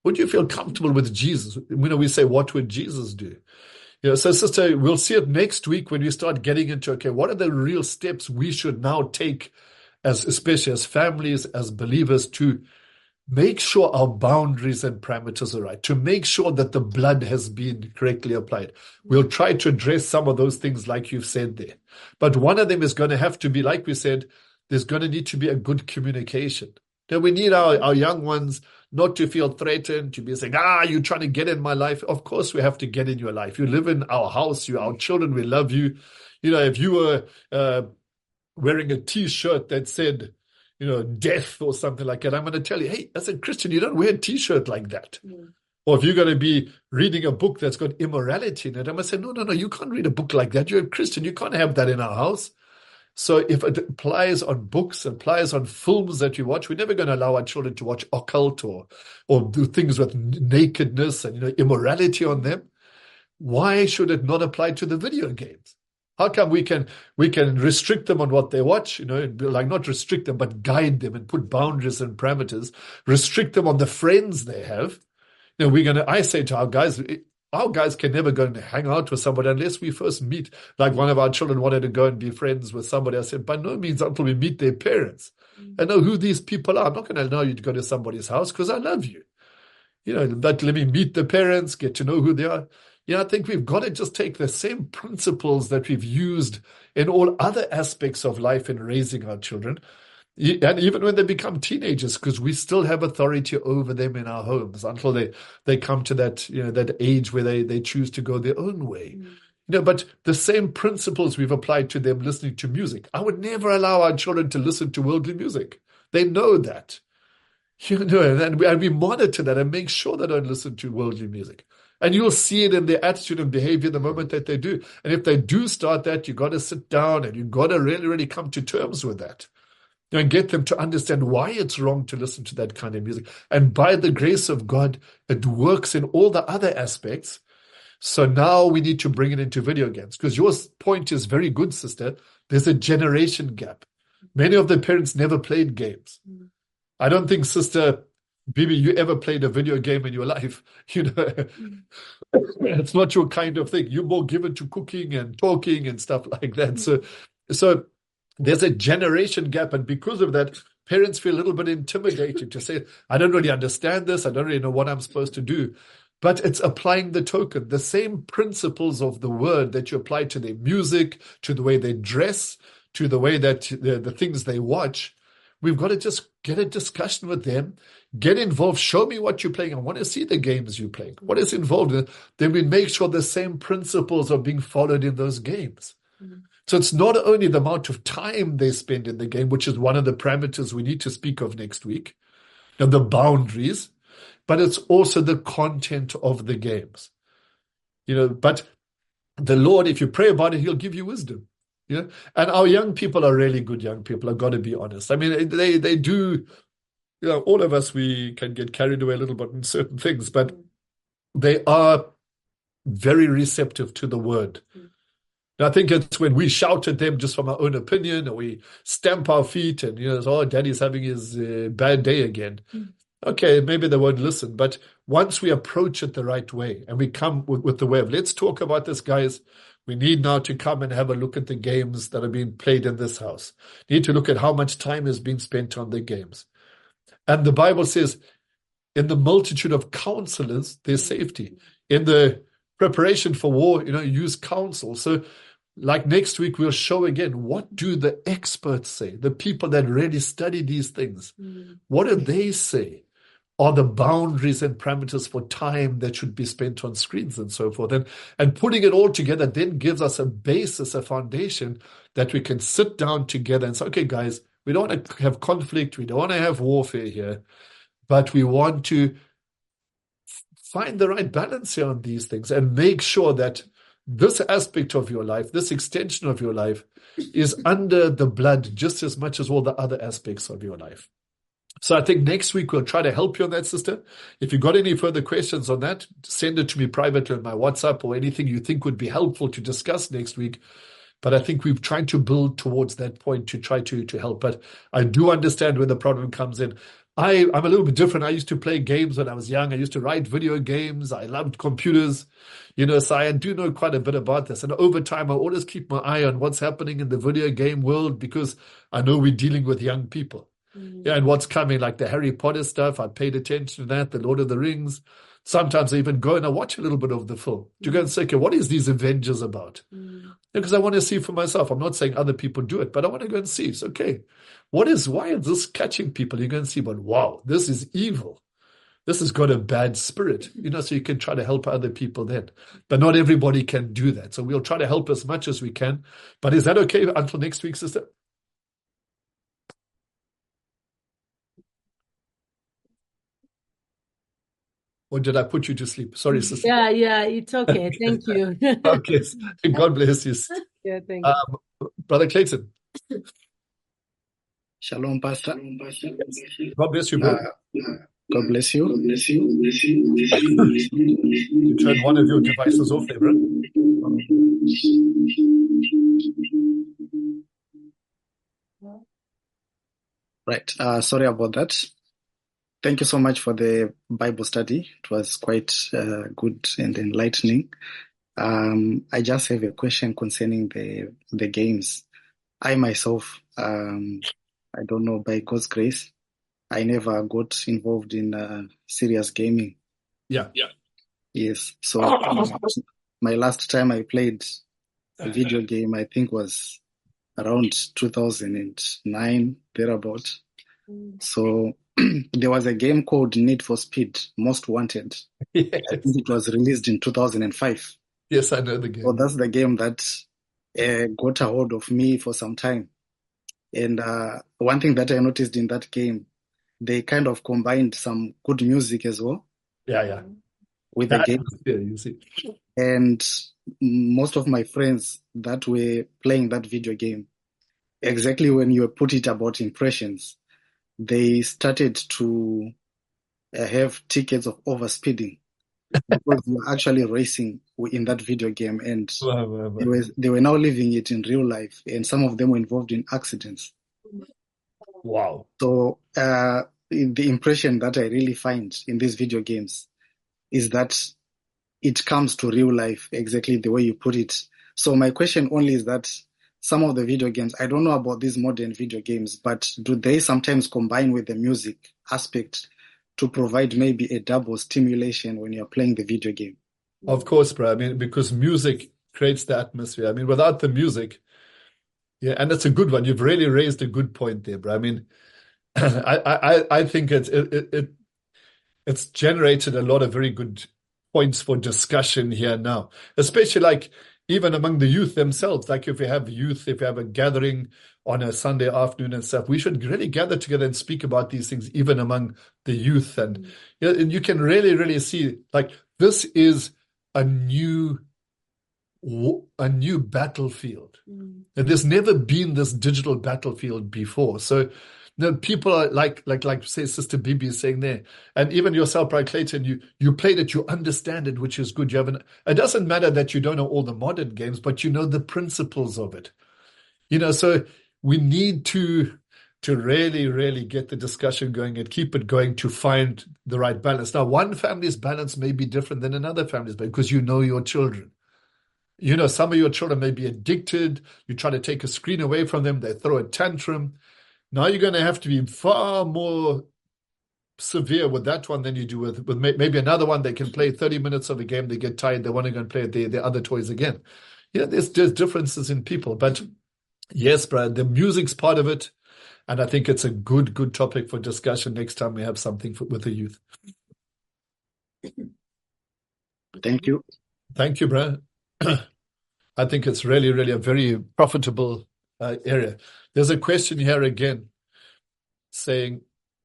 Would you feel comfortable with Jesus? We say, what would Jesus do? So sister, we'll see it next week when we start getting into, okay, what are the real steps we should now take, especially as families, as believers, to make sure our boundaries and parameters are right, to make sure that the blood has been correctly applied. We'll try to address some of those things like you've said there. But one of them is going to have to be, like we said, there's going to need to be a good communication. Now, we need our young ones not to feel threatened, to be saying, you're trying to get in my life. Of course, we have to get in your life. You live in our house. You're our children. We love you. If you were wearing a T-shirt that said, death or something like that, I'm going to tell you, hey, as a Christian, you don't wear a T-shirt like that. Mm. Or if you're going to be reading a book that's got immorality in it, I'm going to say, no, you can't read a book like that. You're a Christian. You can't have that in our house. So if it applies on books, applies on films that you watch, we're never going to allow our children to watch occult or do things with nakedness and immorality on them. Why should it not apply to the video games? How come we can restrict them on what they watch, like not restrict them, but guide them and put boundaries and parameters, restrict them on the friends they have. I say to our guys can never go and hang out with somebody unless we first meet. Like one of our children wanted to go and be friends with somebody. I said, by no means until we meet their parents and know who these people are. I'm not going to allow you to go to somebody's house because I love you. But let me meet the parents, get to know who they are. I think we've got to just take the same principles that we've used in all other aspects of life in raising our children, and even when they become teenagers, because we still have authority over them in our homes until they come to that that age where they choose to go their own way. But the same principles we've applied to them listening to music. I would never allow our children to listen to worldly music. They know that. And we monitor that and make sure they don't listen to worldly music. And you'll see it in their attitude and behavior the moment that they do. And if they do start that, you've got to sit down and you've got to really, really come to terms with that. And get them to understand why it's wrong to listen to that kind of music. And by the grace of God, it works in all the other aspects. So now we need to bring it into video games. Because your point is very good, sister. There's a generation gap. Many of the parents never played games. I don't think, Sister Bibi, you ever played a video game in your life. It's not your kind of thing. You're more given to cooking and talking and stuff like that. So there's a generation gap. And because of that, parents feel a little bit intimidated to say, I don't really understand this. I don't really know what I'm supposed to do. But it's applying the token, the same principles of the word that you apply to their music, to the way they dress, to the way that the things they watch. We've got to just get a discussion with them, get involved, show me what you're playing. I want to see the games you're playing. What is involved in it? Then we make sure the same principles are being followed in those games. Mm-hmm. So it's not only the amount of time they spend in the game, which is one of the parameters we need to speak of next week, and the boundaries, but it's also the content of the games. But the Lord, if you pray about it, He'll give you wisdom. And our young people are really good young people. I've got to be honest. I mean, they do, all of us, we can get carried away a little bit in certain things, but they are very receptive to the word. And I think it's when we shout at them just from our own opinion, or we stamp our feet and, Daddy's having his bad day again. Okay, maybe they won't listen. But once we approach it the right way and we come with the way of, let's talk about this, guys. We need now to come and have a look at the games that are being played in this house. Need to look at how much time is being spent on the games. And the Bible says, in the multitude of counselors, there's safety. In the preparation for war, use counsel. So like next week, we'll show again, what do the experts say? The people that really study these things. What do they say are the boundaries and parameters for time that should be spent on screens and so forth? And putting it all together then gives us a basis, a foundation that we can sit down together and say, okay, guys, we don't want to have conflict. We don't want to have warfare here, but we want to find the right balance here on these things and make sure that this aspect of your life, this extension of your life, is under the blood just as much as all the other aspects of your life. So I think next week we'll try to help you on that, sister. If you've got any further questions on that, send it to me privately on my WhatsApp or anything you think would be helpful to discuss next week. But I think we've tried to build towards that point to try to help. But I do understand where the problem comes in. I'm a little bit different. I used to play games when I was young. I used to write video games. I loved computers, so I do know quite a bit about this. And over time, I always keep my eye on what's happening in the video game world because I know we're dealing with young people. Yeah, and what's coming, like the Harry Potter stuff, I paid attention to that, the Lord of the Rings. Sometimes I even go and I watch a little bit of the film to go and say, okay, what is these Avengers about? Because I want to see for myself. I'm not saying other people do it, but I want to go and see. It's okay. Why is this catching people? You go and see, but wow, this is evil. This has got a bad spirit, so you can try to help other people then. But not everybody can do that. So we'll try to help as much as we can. But is that okay until next week, sister? Or did I put you to sleep? Sorry, sister. Yeah, it's okay. Thank you. Okay. God bless you. Yeah, thank you. Brother Clayton. Shalom, Pastor. God bless you, bro. God bless you. You turn one of your devices off there, bro. Right. Sorry about that. Thank you so much for the Bible study. It was quite good and enlightening. I just have a question concerning the games. I myself, I don't know, by God's grace, I never got involved in serious gaming. Yeah. Yes. So my last time I played a video game, I think was around 2009, thereabout. So there was a game called Need for Speed, Most Wanted. Yes. I think it was released in 2005. Yes, I know the game. So that's the game that got a hold of me for some time. And one thing that I noticed in that game, they kind of combined some good music as well. Yeah. With the game. Yeah, you see. And most of my friends that were playing that video game, exactly when you put it about impressions, they started to have tickets of overspeeding because you're actually racing in that video game, and Wow. they were now living it in real life, and some of them were involved in accidents. Wow. So the impression that I really find in these video games is that it comes to real life exactly the way you put it. So my question only is that some of the video games, I don't know about these modern video games, but do they sometimes combine with the music aspect to provide maybe a double stimulation when you're playing the video game? Of course, bro. I mean, because music creates the atmosphere. I mean, without the music, yeah, and it's a good one. You've really raised a good point there, bro. I mean, I think it's generated a lot of very good points for discussion here now, especially like even among the youth themselves. Like if you have a gathering on a Sunday afternoon and stuff, we should really gather together and speak about these things, even among the youth. And and you can really, really see like this is a new battlefield. And there's never been this digital battlefield before. So people are like say Sister Bibi is saying there, and even yourself, Brother Clayton, you played it, you understand it, which is good. It doesn't matter that you don't know all the modern games, but you know the principles of it. So we need to really, really get the discussion going and keep it going to find the right balance. Now, one family's balance may be different than another family's balance because you know your children. Some of your children may be addicted. You try to take a screen away from them, they throw a tantrum. Now you're going to have to be far more severe with that one than you do with maybe another one. They can play 30 minutes of a game, they get tired, they want to go and play their other toys again. There's differences in people. But yes, Brad, the music's part of it. And I think it's a good topic for discussion next time we have something with the youth. Thank you. Thank you, Brad. I think it's really, really a very profitable area. There's a question here again saying,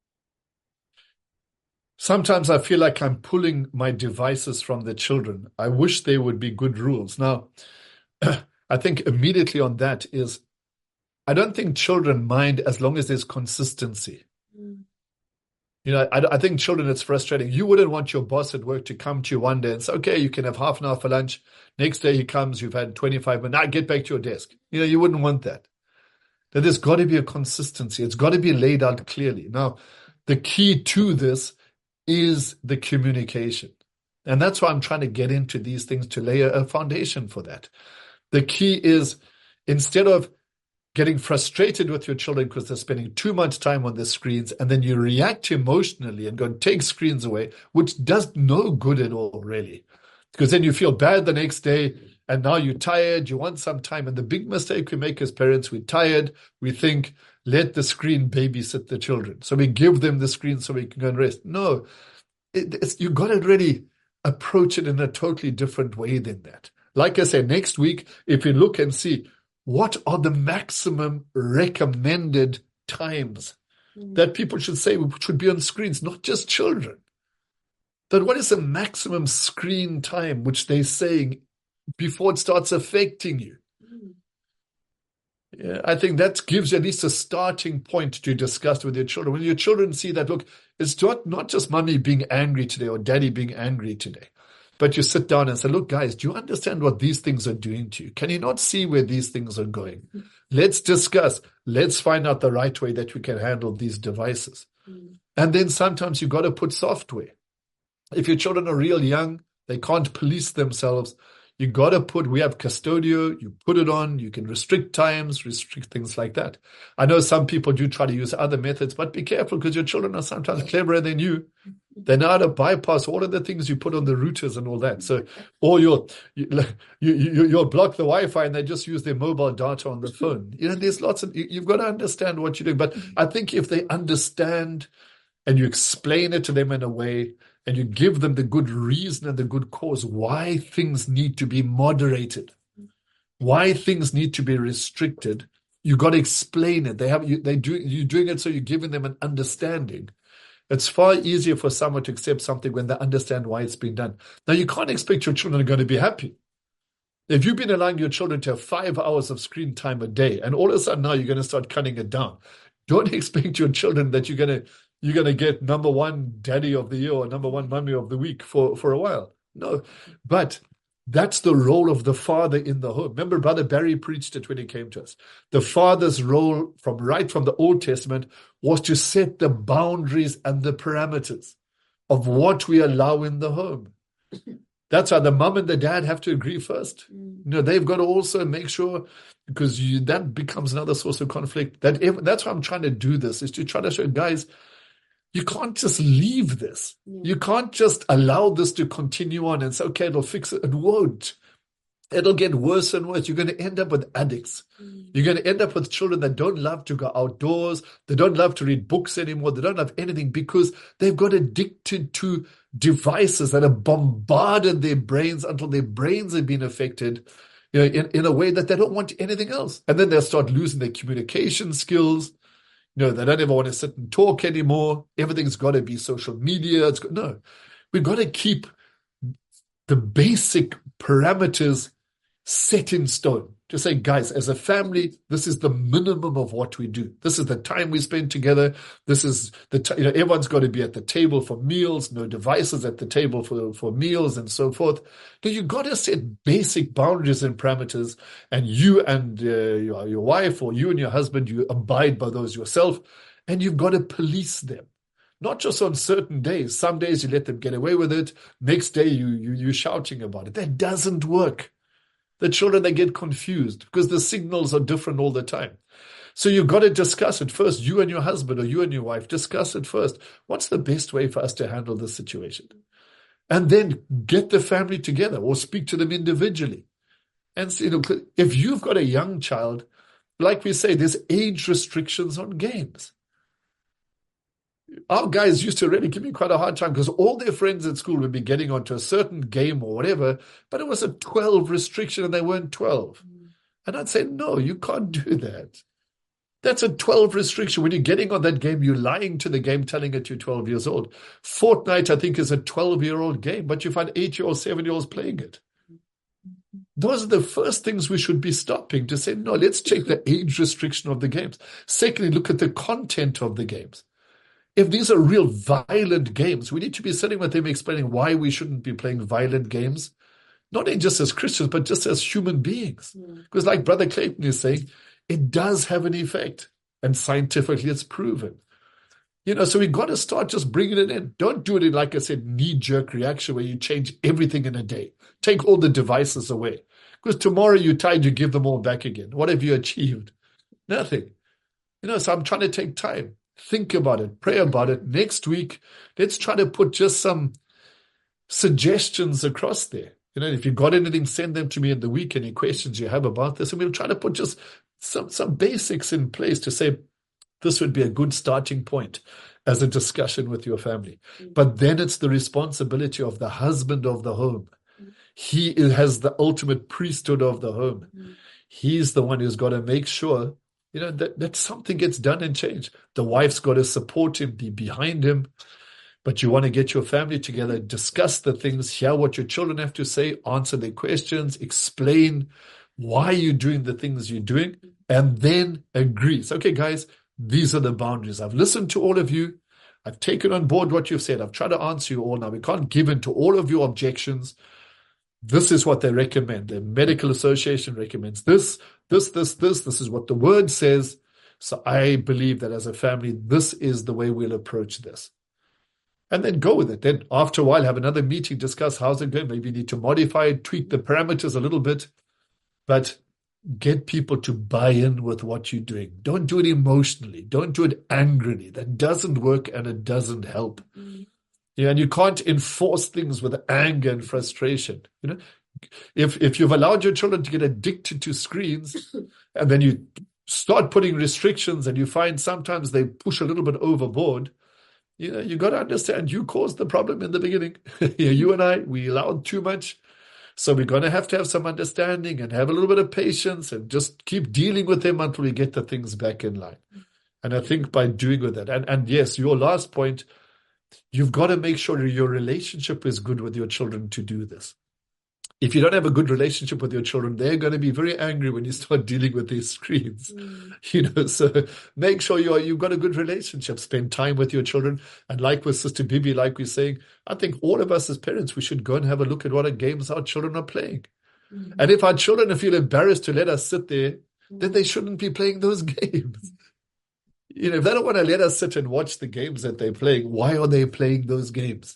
sometimes I feel like I'm pulling my devices from the children. I wish there would be good rules. Now, I think immediately on that is, I don't think children mind as long as there's consistency. I think children, it's frustrating. You wouldn't want your boss at work to come to you one day and say, okay, you can have half an hour for lunch. Next day he comes, you've had 25 minutes. Now get back to your desk. You wouldn't want that. There's got to be a consistency. It's got to be laid out clearly. Now, the key to this is the communication. And that's why I'm trying to get into these things to lay a foundation for that. The key is, instead of getting frustrated with your children because they're spending too much time on the screens, and then you react emotionally and go and take screens away, which does no good at all, really. Because then you feel bad the next day, and now you're tired, you want some time. And the big mistake we make as parents, we're tired, we think, let the screen babysit the children. So we give them the screen so we can go and rest. No, you've got to really approach it in a totally different way than that. Like I say, next week, if you look and see, what are the maximum recommended times that people should say should be on screens, not just children? But what is the maximum screen time which they're saying before it starts affecting you? Yeah, I think that gives you at least a starting point to discuss with your children. When your children see that, look, it's not just mommy being angry today or daddy being angry today, but you sit down and say, look, guys, do you understand what these things are doing to you? Can you not see where these things are going? Let's discuss. Let's find out the right way that we can handle these devices. And then sometimes you've got to put software. If your children are real young, they can't police themselves. You got to we have Custodio, you put it on, you can restrict times, restrict things like that. I know some people do try to use other methods, but be careful because your children are sometimes cleverer than you. They know how to bypass all of the things you put on the routers and all that. So, or you'll block the Wi-Fi and they just use their mobile data on the phone. There's lots of, you've got to understand what you're doing. But I think if they understand and you explain it to them in a way, and you give them the good reason and the good cause why things need to be moderated, why things need to be restricted, you got to explain it. You're doing it so you're giving them an understanding. It's far easier for someone to accept something when they understand why it's been done. Now, you can't expect your children are going to be happy. If you've been allowing your children to have 5 hours of screen time a day, and all of a sudden now you're going to start cutting it down, don't expect your children that you're going to get number one daddy of the year or number one mommy of the week for a while. No, but that's the role of the father in the home. Remember, Brother Barry preached it when he came to us. The father's role from the Old Testament was to set the boundaries and the parameters of what we allow in the home. That's why the mom and the dad have to agree first. They've got to also make sure, because that becomes another source of conflict. That's why I'm trying to do this, is to try to show guys, you can't just leave this. You can't just allow this to continue on and say, okay, it'll fix it. It won't. It'll get worse and worse. You're going to end up with addicts. You're going to end up with children that don't love to go outdoors. They don't love to read books anymore. They don't love anything because they've got addicted to devices that have bombarded their brains until their brains have been affected in a way that they don't want anything else. And then they'll start losing their communication skills. They don't ever want to sit and talk anymore. Everything's got to be social media. No, we've got to keep the basic parameters set in stone. To say, guys, as a family, this is the minimum of what we do. This is the time we spend together. This is everyone's got to be at the table for meals, no devices at the table for meals and so forth. You've got to set basic boundaries and parameters, and you and your wife or you and your husband, you abide by those yourself, and you've got to police them. Not just on certain days. Some days you let them get away with it. Next day you're shouting about it. That doesn't work. The children, they get confused because the signals are different all the time. So you've got to discuss it first. You and your husband or you and your wife, discuss it first. What's the best way for us to handle this situation? And then get the family together or speak to them individually. And if you've got a young child, like we say, there's age restrictions on games. Our guys used to really give me quite a hard time because all their friends at school would be getting onto a certain game or whatever, but it was a 12 restriction and they weren't 12. And I'd say, no, you can't do that. That's a 12 restriction. When you're getting on that game, you're lying to the game, telling it you're 12 years old. Fortnite, I think, is a 12-year-old game, but you find 8-year-olds, 7-year-olds playing it. Those are the first things we should be stopping, to say, no, let's check the age restriction of the games. Secondly, look at the content of the games. If these are real violent games, we need to be sitting with them explaining why we shouldn't be playing violent games, not just as Christians, but just as human beings. Because like Brother Clayton is saying, it does have an effect, and scientifically it's proven. So we got to start just bringing it in. Don't do it in, like I said, knee-jerk reaction where you change everything in a day. Take all the devices away. Because tomorrow you're tired, you give them all back again. What have you achieved? Nothing. So I'm trying to take time. Think about it. Pray about it. Next week, let's try to put just some suggestions across there. If you've got anything, send them to me in the week, any questions you have about this. And we'll try to put just some basics in place to say, this would be a good starting point as a discussion with your family. But then it's the responsibility of the husband of the home. He has the ultimate priesthood of the home. He's the one who's got to make sure, that something gets done and changed. The wife's got to support him, be behind him. But you want to get your family together, discuss the things, hear what your children have to say, answer their questions, explain why you're doing the things you're doing, and then agree. So, okay, guys, these are the boundaries. I've listened to all of you. I've taken on board what you've said. I've tried to answer you all. Now, we can't give in to all of your objections. This is what they recommend. The Medical Association recommends this. This is what the word says. So I believe that as a family, this is the way we'll approach this. And then go with it. Then after a while, have another meeting, discuss how's it going. Maybe you need to modify it, tweak the parameters a little bit. But get people to buy in with what you're doing. Don't do it emotionally. Don't do it angrily. That doesn't work and it doesn't help. And you can't enforce things with anger and frustration. If you've allowed your children to get addicted to screens and then you start putting restrictions and you find sometimes they push a little bit overboard, you got to understand you caused the problem in the beginning. You and I, we allowed too much. So we're going to have some understanding and have a little bit of patience and just keep dealing with them until we get the things back in line. And I think by doing with that, and yes, your last point, you've got to make sure your relationship is good with your children to do this. If you don't have a good relationship with your children, they're going to be very angry when you start dealing with these screens. So make sure you've got a good relationship. Spend time with your children. And like with Sister Bibi, like we're saying, I think all of us as parents, we should go and have a look at what games our children are playing. And if our children feel embarrassed to let us sit there, then they shouldn't be playing those games. If they don't want to let us sit and watch the games that they're playing, why are they playing those games?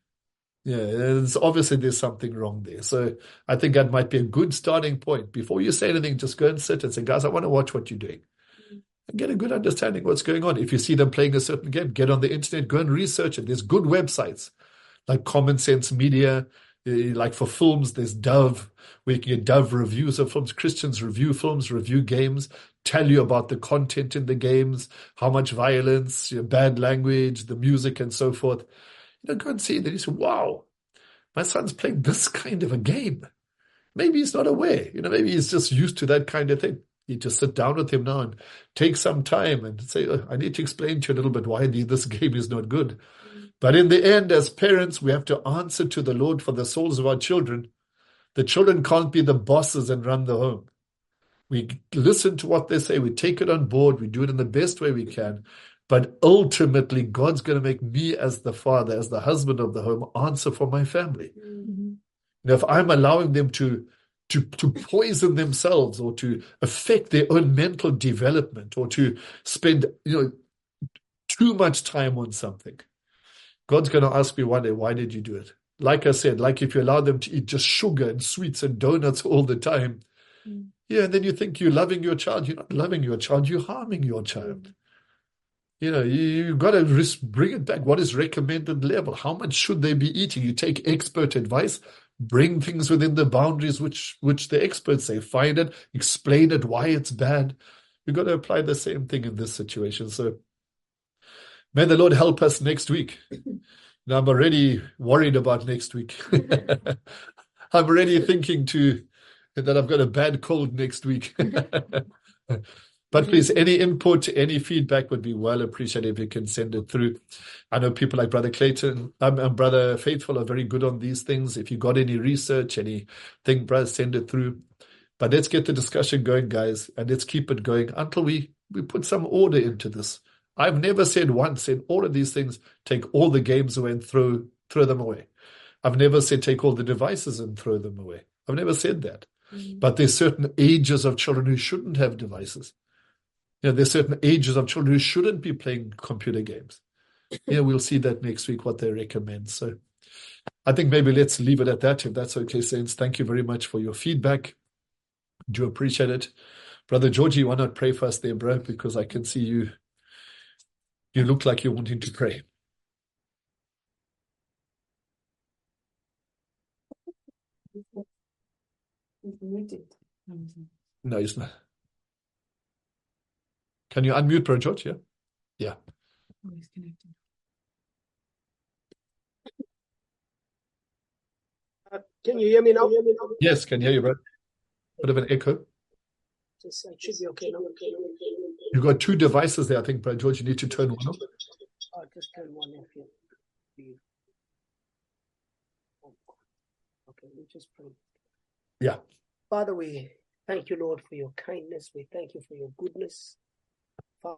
It's obviously there's something wrong there. So I think that might be a good starting point. Before you say anything, just go and sit and say, guys, I want to watch what you're doing. And get a good understanding of what's going on. If you see them playing a certain game, get on the internet, go and research it. There's good websites like Common Sense Media. Like for films, there's Dove, where you can get Dove reviews of films. Christians review films, review games, tell you about the content in the games, how much violence, bad language, the music, and so forth. Go and see that. You say, wow, my son's playing this kind of a game. Maybe he's not aware. Maybe he's just used to that kind of thing. You just sit down with him now and take some time and say, I need to explain to you a little bit why this game is not good. But in the end, as parents, we have to answer to the Lord for the souls of our children. The children can't be the bosses and run the home. We listen to what they say. We take it on board. We do it in the best way we can. But ultimately, God's going to make me as the father, as the husband of the home, answer for my family. If I'm allowing them to poison themselves or to affect their own mental development or to spend too much time on something, God's going to ask me one day, why did you do it? Like I said, like if you allow them to eat just sugar and sweets and donuts all the time, and then you think you're loving your child. You're not loving your child, you're harming your child. You've got to bring it back. What is recommended level? How much should they be eating? You take expert advice, bring things within the boundaries which the experts say. Find it, explain it, why it's bad. You've got to apply the same thing in this situation. So may the Lord help us next week. Now, I'm already worried about next week. I'm already thinking that I've got a bad cold next week. But please, any input, any feedback would be well appreciated if you can send it through. I know people like Brother Clayton and Brother Faithful are very good on these things. If you got any research, anything, brother, send it through. But let's get the discussion going, guys, and let's keep it going until we put some order into this. I've never said once in all of these things, take all the games away and throw them away. I've never said take all the devices and throw them away. I've never said that. But there's certain ages of children who shouldn't have devices. There's certain ages of children who shouldn't be playing computer games. yeah, we'll see that next week, what they recommend. So I think maybe let's leave it at that, if that's okay, Saints. Thank you very much for your feedback. Do appreciate it. Brother Georgie, why not pray for us there, bro? Because I can see you look like you're wanting to pray. No, he's not. Can you unmute, Brother George? Yeah. Yeah. Can you hear me now? Yes, can hear you, bro. Bit of an echo. It should be okay now. You've got two devices there, I think, Brother George. You need to turn one off. I'll just turn one off here. Okay, we just pray. Yeah. Father, we thank you, Lord, for your kindness. We thank you for your goodness. Father,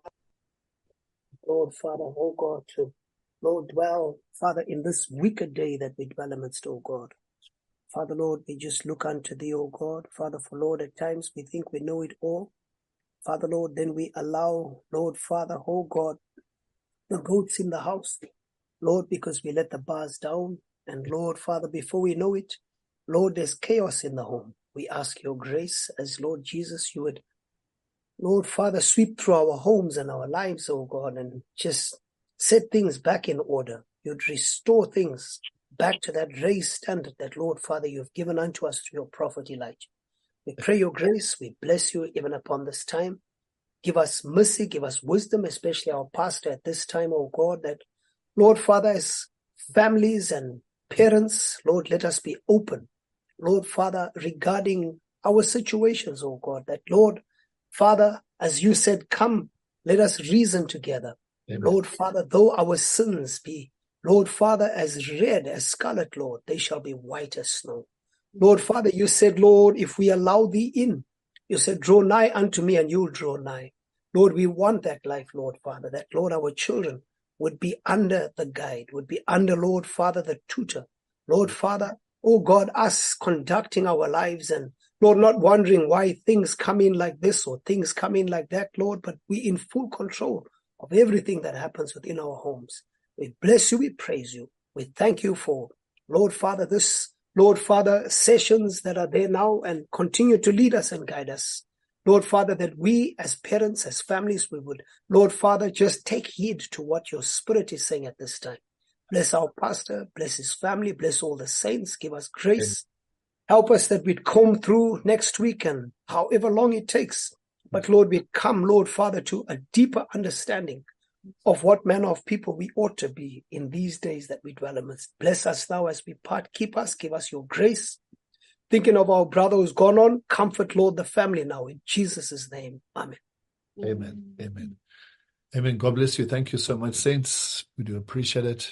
Lord, Father, oh God, to Lord, dwell, Father, in this wicked day that we dwell amidst, oh God. Father, Lord, we just look unto thee, oh God. Father, for Lord, at times we think we know it all. Father, Lord, then we allow, Lord, Father, oh God, the goats in the house, Lord, because we let the bars down. And Lord, Father, before we know it, Lord, there's chaos in the home. We ask your grace as Lord Jesus, you would, Lord, Father, sweep through our homes and our lives, oh God, and just set things back in order. You'd restore things back to that raised standard that, Lord, Father, you've given unto us through your prophet Elijah. We pray your grace. We bless you even upon this time. Give us mercy, give us wisdom, especially our pastor at this time, oh God, that, Lord, Father, as families and parents, Lord, let us be open, Lord, Father, regarding our situations, oh God, that, Lord, Father, as you said, come, let us reason together. Amen. Lord, Father, though our sins be, Lord, Father, as red as scarlet, Lord, they shall be white as snow. Lord, Father, you said, Lord, if we allow thee in, you said, draw nigh unto me and you'll draw nigh. Lord, we want that life, Lord, Father, that, Lord, our children would be under the guide, would be under, Lord, Father, the tutor. Lord, Father, oh God, us conducting our lives and, Lord, not wondering why things come in like this or things come in like that, Lord, but we in full control of everything that happens within our homes. We bless you, we praise you. We thank you for, Lord, Father, this, Lord, Father, sessions that are there now and continue to lead us and guide us. Lord, Father, that we as parents, as families, we would, Lord, Father, just take heed to what your Spirit is saying at this time. Bless our pastor, bless his family, bless all the saints, give us grace. Help us that we'd come through next week and however long it takes. But Lord, we come, Lord, Father, to a deeper understanding of what manner of people we ought to be in these days that we dwell amidst. Bless us now as we part. Keep us, give us your grace. Thinking of our brother who's gone on, comfort, Lord, the family now in Jesus' name. Amen. Amen. Amen. Amen. God bless you. Thank you so much, saints. We do appreciate it.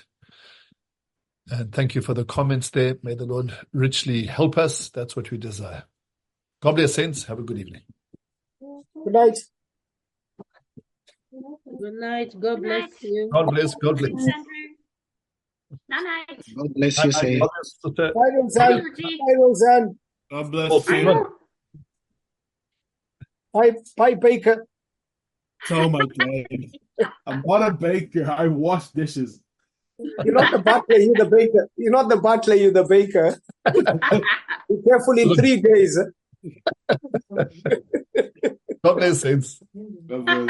And thank you for the comments there. May the Lord richly help us. That's what we desire. God bless, saints. Have a good evening. Good night. Good night. God bless you. God bless. God bless. Night. God bless you, say. God bless, sister. Bye, Roseanne. Bye, Roseanne. God bless Oh, you. Bye, Baker. Oh my God. I'm not a baker. I wash dishes. You're not the butler, you're the baker. You're not the butler, you're the baker. Be careful in 3 days. God bless, saints. God bless.